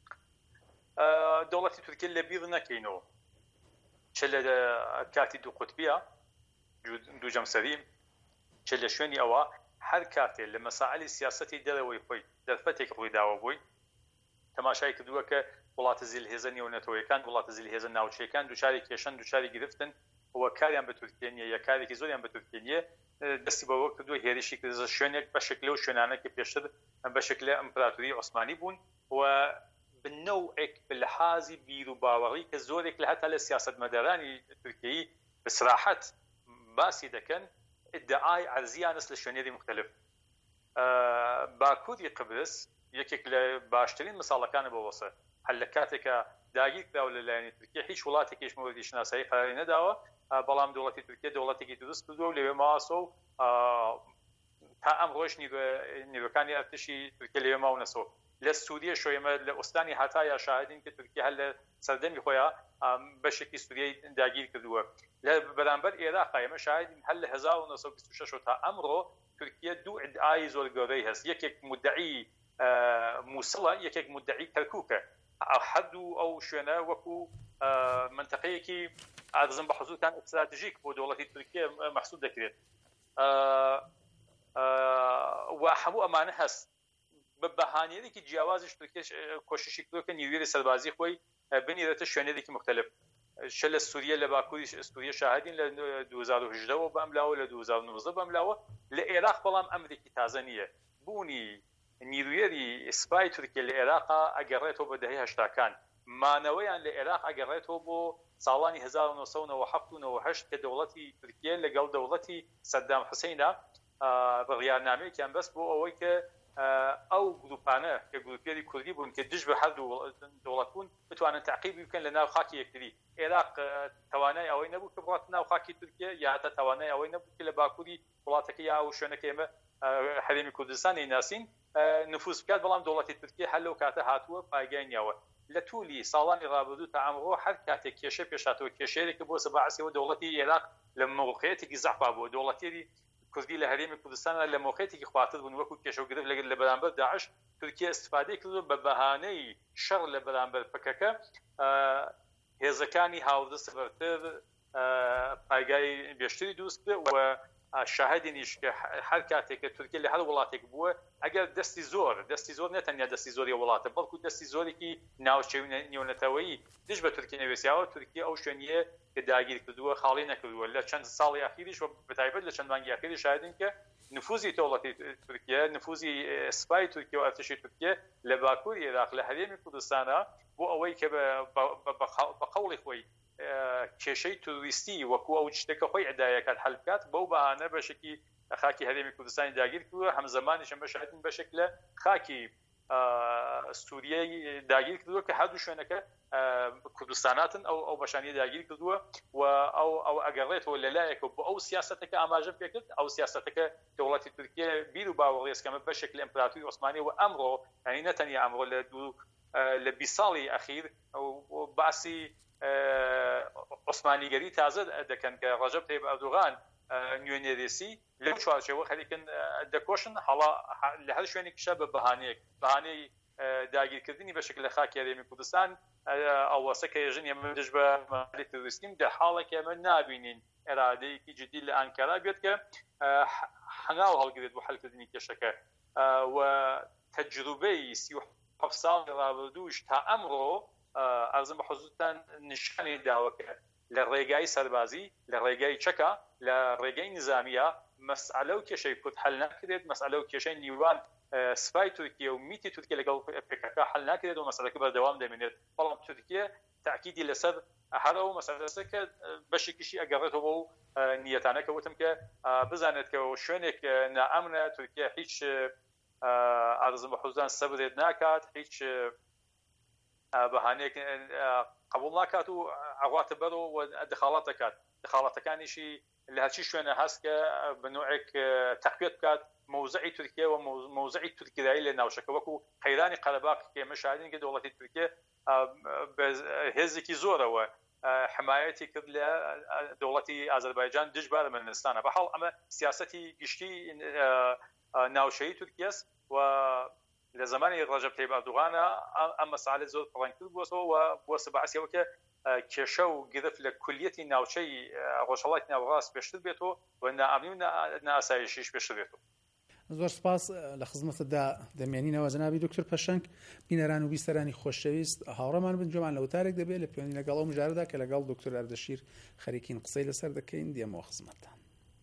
دەوڵەتی تورکیا لە بیر نەکەینەوە چ لە کاتی دوو قوتبیە دوو جەمسەری چ لە شوێنی ئەوە هەر کاتێ لە مەسائلی سیاسەتی دەرەوەی خۆی دەرفەتێک ڕوویداوە بووی تەماشای کردووە کە وڵاتە زیلهێزە نێونەتەوەیەکان وڵاتە زیلهێزە ناوچەیەکان دووچاری کێشەن دووچاری گرفتن و کاریان بە تورکیا نیە یا کارێکی زۆریان بە تورکیا نیە دەستی بەوە کردووە هێرشی کردە شوێنێک بەشێک لەو شوێنانە کە پێشتر بەشێک لە ئیمپراتۆری عوسمانی بوون و بنەوەیەک بەلحاظی بیر و باوەڕی کە زۆرێک لە هەتا لە سیاسەتمەدارانی تورکیایی بەسراحەت باسی دەکەن ادعای عەرزیانس لە شوێنێری مختلف. باکووری قبرس یەکێک لە باشترین مەساڵەکانە بۆ وەسە هەر لە کاتێکە داگیرکراوە لەلایەنی تورکیا هیچ وڵاتێکیش موردی شناسایی قەراری نەداوە بەڵام دەوڵەتی تورکیا دەوڵەتێکی دروست کردووە و لەوێ ماوەسە و تا ئەم ڕۆژ نیروەکانی ئەرتشی تورکیا لەوێ ماونەسەوە. لە سووریە شۆیمە لە ئوستانی هاتایە شاهدین کە تورکیا هەر لە سەردەمی خۆیان بەشێکی سووریای داگیر کردووە. لە بەرامبەر عێراق ئێمە شاهدین هەر لە 1926 تا ئەمڕۆ تورکیا دوو ئیدعای زۆر گەورەی هەست یەکێک مدعی مووسڵە یەکێک مدعی کەرکووکە هەردوو ئەو شوێنە وەکو منتەقەیەکی ئادزم بە حوزوتان ئستراتژیک بۆ دەوڵەتی تورکیا مەحسوب دەکرێت و هەموو ئەمانە هەست بە بەهانەیەکی جیاوازیش تورکیا کۆششی کردووە کە نیروی سەربازی خۆی بنیرێتە شوێنێکی مختلف شە لە سووریە لە باکووری سووریە شاهدین لە 2018ەوە بەملاوە لە 2019 بەملاوە لە عێراق بەڵام ئەمریکی تازە نییە بوونی نیرویەری سپای تورکیا لە عێراقا ئەگەڕێتەوە بە دەهەی هەشتاکان مانەوەیان لە عێراق ئەگەڕێتەوە بۆ ساڵانی 1970 کە دەوڵەتی تورکیا لەگەڵ دەوڵەتی سەدام حوسەینە بڕیارنامەیەکیان بەست بۆ ئەوەی کە ئەو گروپانە کە گروپێری کوردی بوون کە دژ بە هەردوو دەوڵەت بوون بتوانن تعقیبی بکەن لە ناو خاکی یەکتری. عێراق توانای ئەوەی نەبوو کە بڵات ناو خاکی تورکیا یا هەتا توانای ئەوەی نەبوو کە لە باکووری وڵاتەکە یا ئەو شوێنەکە ئێمە هەرێمی کوردستانی ناسین نفوذ بکات بەڵام دەوڵەتی تورکیا هەر لەو کاتە هاتووە پایگەینیەوە. لە توولی ساڵانی ڕابردوو تا ئەمڕۆ هەر کاتێک کێشە پێشاتەوە کێشەیەکی بۆ سەباعسیەوە دەوڵەتی عێراق لە موقعیەتێکی زەعفا بووە دەوڵەتێری کوردی لە هەرێمی کوردستانە لە موقعیەتێکی خواتر بوون وەکو کێشەوگرف لە بەرامبەر داعش تورکیا استفادەی کردو بە بەهانەی شەڕ لە بەرامبەر پکەکە هێزەکانی هاوردە سەبەرتر پایگای بێشتری دروست و شاهدینیش کە هەر کاتێک کە تورکیا لە هەر وڵاتێک بووە ئەگەر دەستی زۆر نەتەنیا دەستی زۆری وڵاتە بەڵکو دەستی زۆرێکی ناوچەی نێونەتەوەیی دژ بە تورکیا نەوێسیاوە تورکیا ئەو شوێنیە کە داگیر کردووە خاڵی نەکردووە لە چەند ساڵی ئاخیریش و بەتایبەت لە چەند مانگی ئاخیری شاهدین کە نفوذی دەوڵەتی تورکیا نفوذی سپای تورکیا و ئەرتشی تورکیا لە باکووری عێراق لە هەرێمی کوردستانە بۆ ئەوەی کە بە قەوڵی خۆی کێشەی توریستی وەکو ئەو شتێکە خۆی عدایەکات هەل بکات بەو بەهانە بەشێکی خاکی هەرێمی کوردستانی داگیر کردووە هەمزەمانیش ئەمە شاهدین بەشێک لە خاکی سووریای داگیر کردووە کە هەردوو شوێنەکە کوردستاناتن ئەو بەشانیە داگیر کردووە و ئەو ئەگەڕێتەوە لەلایەکە بۆ ئەو سیاسەتەکە ئاماژە پێکرد ئەو سیاسەتەکە دەوڵەتی تورکیە بیر و باوەڕێزکەمە بەشێک لە ئیمپراتوری عوسمانی و ئەمڕۆ یعنی نەتەنیا ئەمڕۆ لە 20 ساڵی ئەخیر باسی عوسمانیگەری تازە دەکەن کە ڕەجەب تەیب ئەردوغان نوێنێریسی لەو چوارچێوە خەریکن دەکۆشن هەڵا لە هەر شوێنێکیشە بە بەهانەیەک داگیرکردنی بەشێک لە خاکی هەرێمی کوردستان ئەوەسە کە ێژن ئێمە دژ بە مەسئلەی تروریستیم دە حاڵێک ئێمە نابینین ئێرادەیەکی جدی لە ئەنکارا بێت کە هەنگاو هەڵگرێت بۆ حەلکردنی کێشەکە و تەجروبەی 37 ساڵی ڕابردووش تا ئەمڕۆ ئەرزم بە حوزوتان نیشانی داوەکە لە ڕێگای سەربازی لە ڕێگای چەکە لە ڕێگای نظامیە مەسئلە و کێشەی کورد هەل ناکرێت مەسئلە و کێشەی نیوان سپای تورکیە و میتی تورکیە لەگەڵ پێکەکە هەل ناکرێت و مەسئلەکە بەردەوام دەمێنێت بەڵام تورکیە تاکیدی لەسەر هەر ئەو مەسئلەسە کە بەشێکیشی ئەگەڕێتەوە بۆ نیەتانەکە وتم کە بزانێت کە شوێنێک نائەمنە تورکیە هیچ ئارزم بە حوزدان سەبرێت ناکات هیچ بەهانەیەک قبول ناکات و ئەواتە بەرەوە و دخالات دەکات دخالاتەکانیشی لە هەرچی شوێنە هەست کە بنوعێک تەقویت بکات موزعی تورکیە و موزعی تورکیایی لە ناوچەکە وەکو قەیرانی قەرەباغ کە ئێمە شاهدین کە دەوڵەتی تورکیە هێزێکی زۆرەوە حمایەتی کرد لە دەوڵەتی ئازەربایجان دژ بە ئەرمەنستانە بەحاڵ ئەمە سیاسەتی گشتی ناوچەیی تورکیەست و لە زمانی ڕەجەب تەیب ئەردوغانە ئەم مەسئلە زۆر پڕەنکرد بووەوە و بۆ سبعسیەوە کە کێشە و گرفت لە کولیەتی ناوچەی ڕۆژهەڵاتی ناوەڕاست پێشتر بێتەوە و نائەمنی و نائاسایشیش پێشتر بێتەوە. زۆر سپاس لە خزمەتدا دەمێنینەوە جەنابی دکتۆر پەشەنگ بینەران و بیستەرانی خۆشەویست هاوڕێمان بن جوان لە وتارێک دەبێت لە پێوەنی لەگەڵ ئەو مژارەدا کە لەگەڵ دکتۆر ئەردەشیر خەریکین قسەی لەسەر دەکەین دێمەوە خزمەتتان.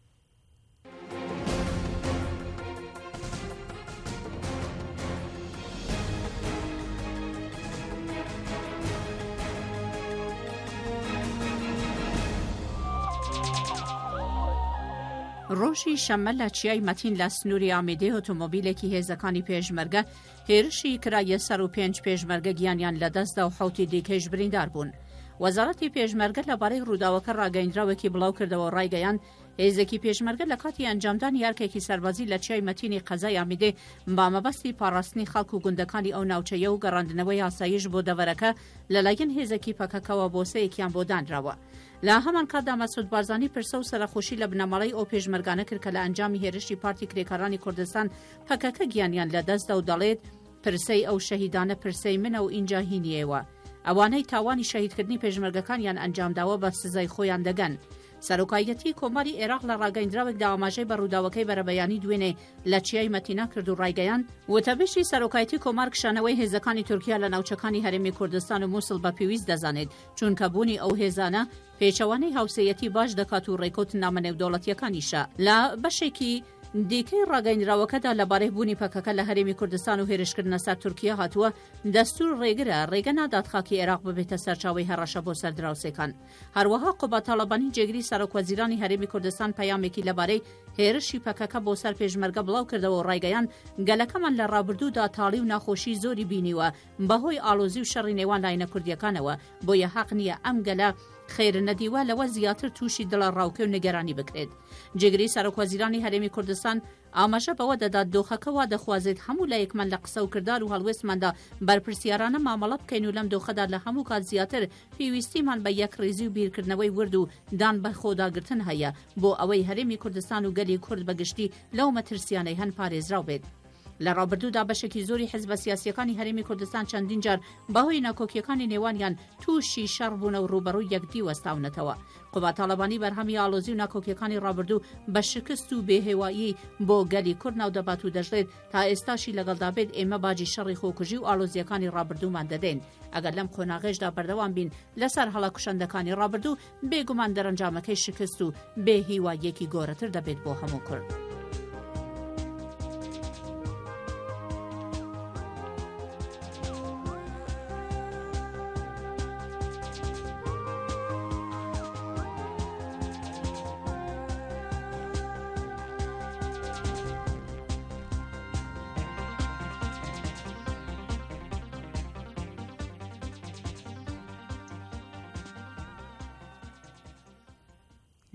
ڕۆژی شەممە لە چیای مەتین لە سنووری ئامێدەی ئۆتۆمۆبیلێکی هێزەکانی پێشمەرگە هێرشی کرایە سەر و 5 پێشمەرگە گیانیان لەدەستدا و حوتی دیکەش بریندار بوون. وەزارەتی پێشمەرگە لەبارەی ڕووداوەکە ڕاگەیەندراوێکی بڵاو کردەوە ڕایگەیان هێزێکی پێشمەرگە لە کاتی ئەنجامدانی یارکێکی سەربازی لە چیای مەتینی قەزای ئامێدێ با مەبەستی پاڕاستنی خەڵک و گوندەکانی ئەو ناوچەیە و گەڕاندنەوەی ئاسایش بۆ دەڤەرەکە لەلایەن هێزێکی پەکەکەوە بۆ سەیەکیان بۆ دانراوە. لە هەمان کاتدا مەسعود بارزانی پرسە و سەرخۆشی لە بنەماڵەی ئەو پێشمەرگانە کرد کە لە ئەنجامی هێرشی پارتی کرێکارانی کوردستان پەکەکە گیانیان لەدەستدا و دەڵێت پرسەی ئەو شەهیدانە پرسەی منە و ئینجا هینیەوە. ئەوانەی تاوانی شەهیدکردنی پێشمەرگەکانیان ئەنجامداوە بە سزای خۆیان دەگەن. سەرۆکایەتی کۆماری عێراق لە ڕاگەیەندراوێکدا ئاماژەی بە ڕووداوەکەی بەرەبەیانی دوێنێ لە چیای مەتینا کرد و ڕایگەیان وتەبێشی سەرۆکایەتی کۆمار کشانەوەی هێزەکانی تورکیا لە ناوچەکانی هەرێمی کوردستان و مووسڵ بە پێویست دەزانێت چونکە بوونی ئەو هێزانە پێچەوانەی هاوسەیەتی باش دەکات و ڕێکوت نامەنێودەوڵەتیەکانیشە. لە بەشێکی دیکەی ڕاگەیەندراوەکەدا لەبارەی بوونی پەکەکە لە هەرێمی کوردستان و هێرشکردنە سەر تورکیا هاتووە دەستور ڕێگرە ڕێگە نادات خاکی عێراق ببێتە سەرچاوەی هەڕەشە بۆ سەردراوسێکان. هەروەها قوبا تاڵەبانی جێگری سەرۆکوەزیرانی هەرێمی کوردستان پەیامێکی لەبارەی هێرشی پەکەکە بۆ سەر پێشمەرگە بڵاو کردەوە و ڕایگەیان گەلەکەمان لە ڕابردوودا تاڵی و ناخۆشی زۆری بینیوە بەهۆی ئالۆزی و شەڕی نێوان لایەنە کوردیەکانەوە بۆیە حەق نییە ئەم گەلە خێر نەدیوە لەوە زیاتر تووشی دڵە ڕاوکە و نگەرانی بکرێت. جێگری سەرۆکوەزیرانی هەرێمی کوردستان ئاماژە بەوە دەدات دۆخەکە وا دەخوازێت هەموو لایەکمان لە قسە و کردار و هەڵوێستماندا بەرپرسیارانە مامەڵە بکەین و لەم دۆخەدا لە هەموو کات زیاتر پێویستیمان بە یەکڕێزی و بیرکردنەوەی ورد و دان بە خۆداگرتن هەیە بۆ ئەوەی هەرێمی کوردستان و گەلی کورد بەگشتی لەو مەترسیانەی هەن پارێزراو بێت. لە ڕابردوودا بەشێکی زۆری حزبە سیاسیەکانی هەرێمی کوردستان چەندین جار بەهۆی ناکۆکیەکانی نێوانیان تووشی شەڕ بوونە و ڕوبەڕووی یەکدی وەستاونەتەوە. قوبا تاڵەبانی بەرهەمی ئالۆزی و ناکۆکیەکانی ڕابردوو بە شکست و بێهێوایی بۆ گەلی کورد ناودەبات و دەژڵێت تا ئێستاشی لەگەڵدا بێت ئێمە باجی شەڕی خۆکوژی و ئالۆزیەکانی ڕابردوومان دەدەین. ئەگەر لەم قۆناغێشدا بەردەوام بین لەسەر هەڵە کوشەندەکانی ڕابردوو بێگومان دەرەنجامەکەی شکست و بێهیواییەکی گۆرەتر دەبێت بۆ هەموو کورد.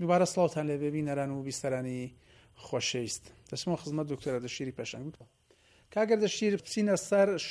دووبارە سڵاوتان لێ ببینەران و بیستەرانی خۆشەویست. دەچمەوە خزمەت دکتۆرە دەشیری پێشنگ. کاگەر دەشیر بچینە سەر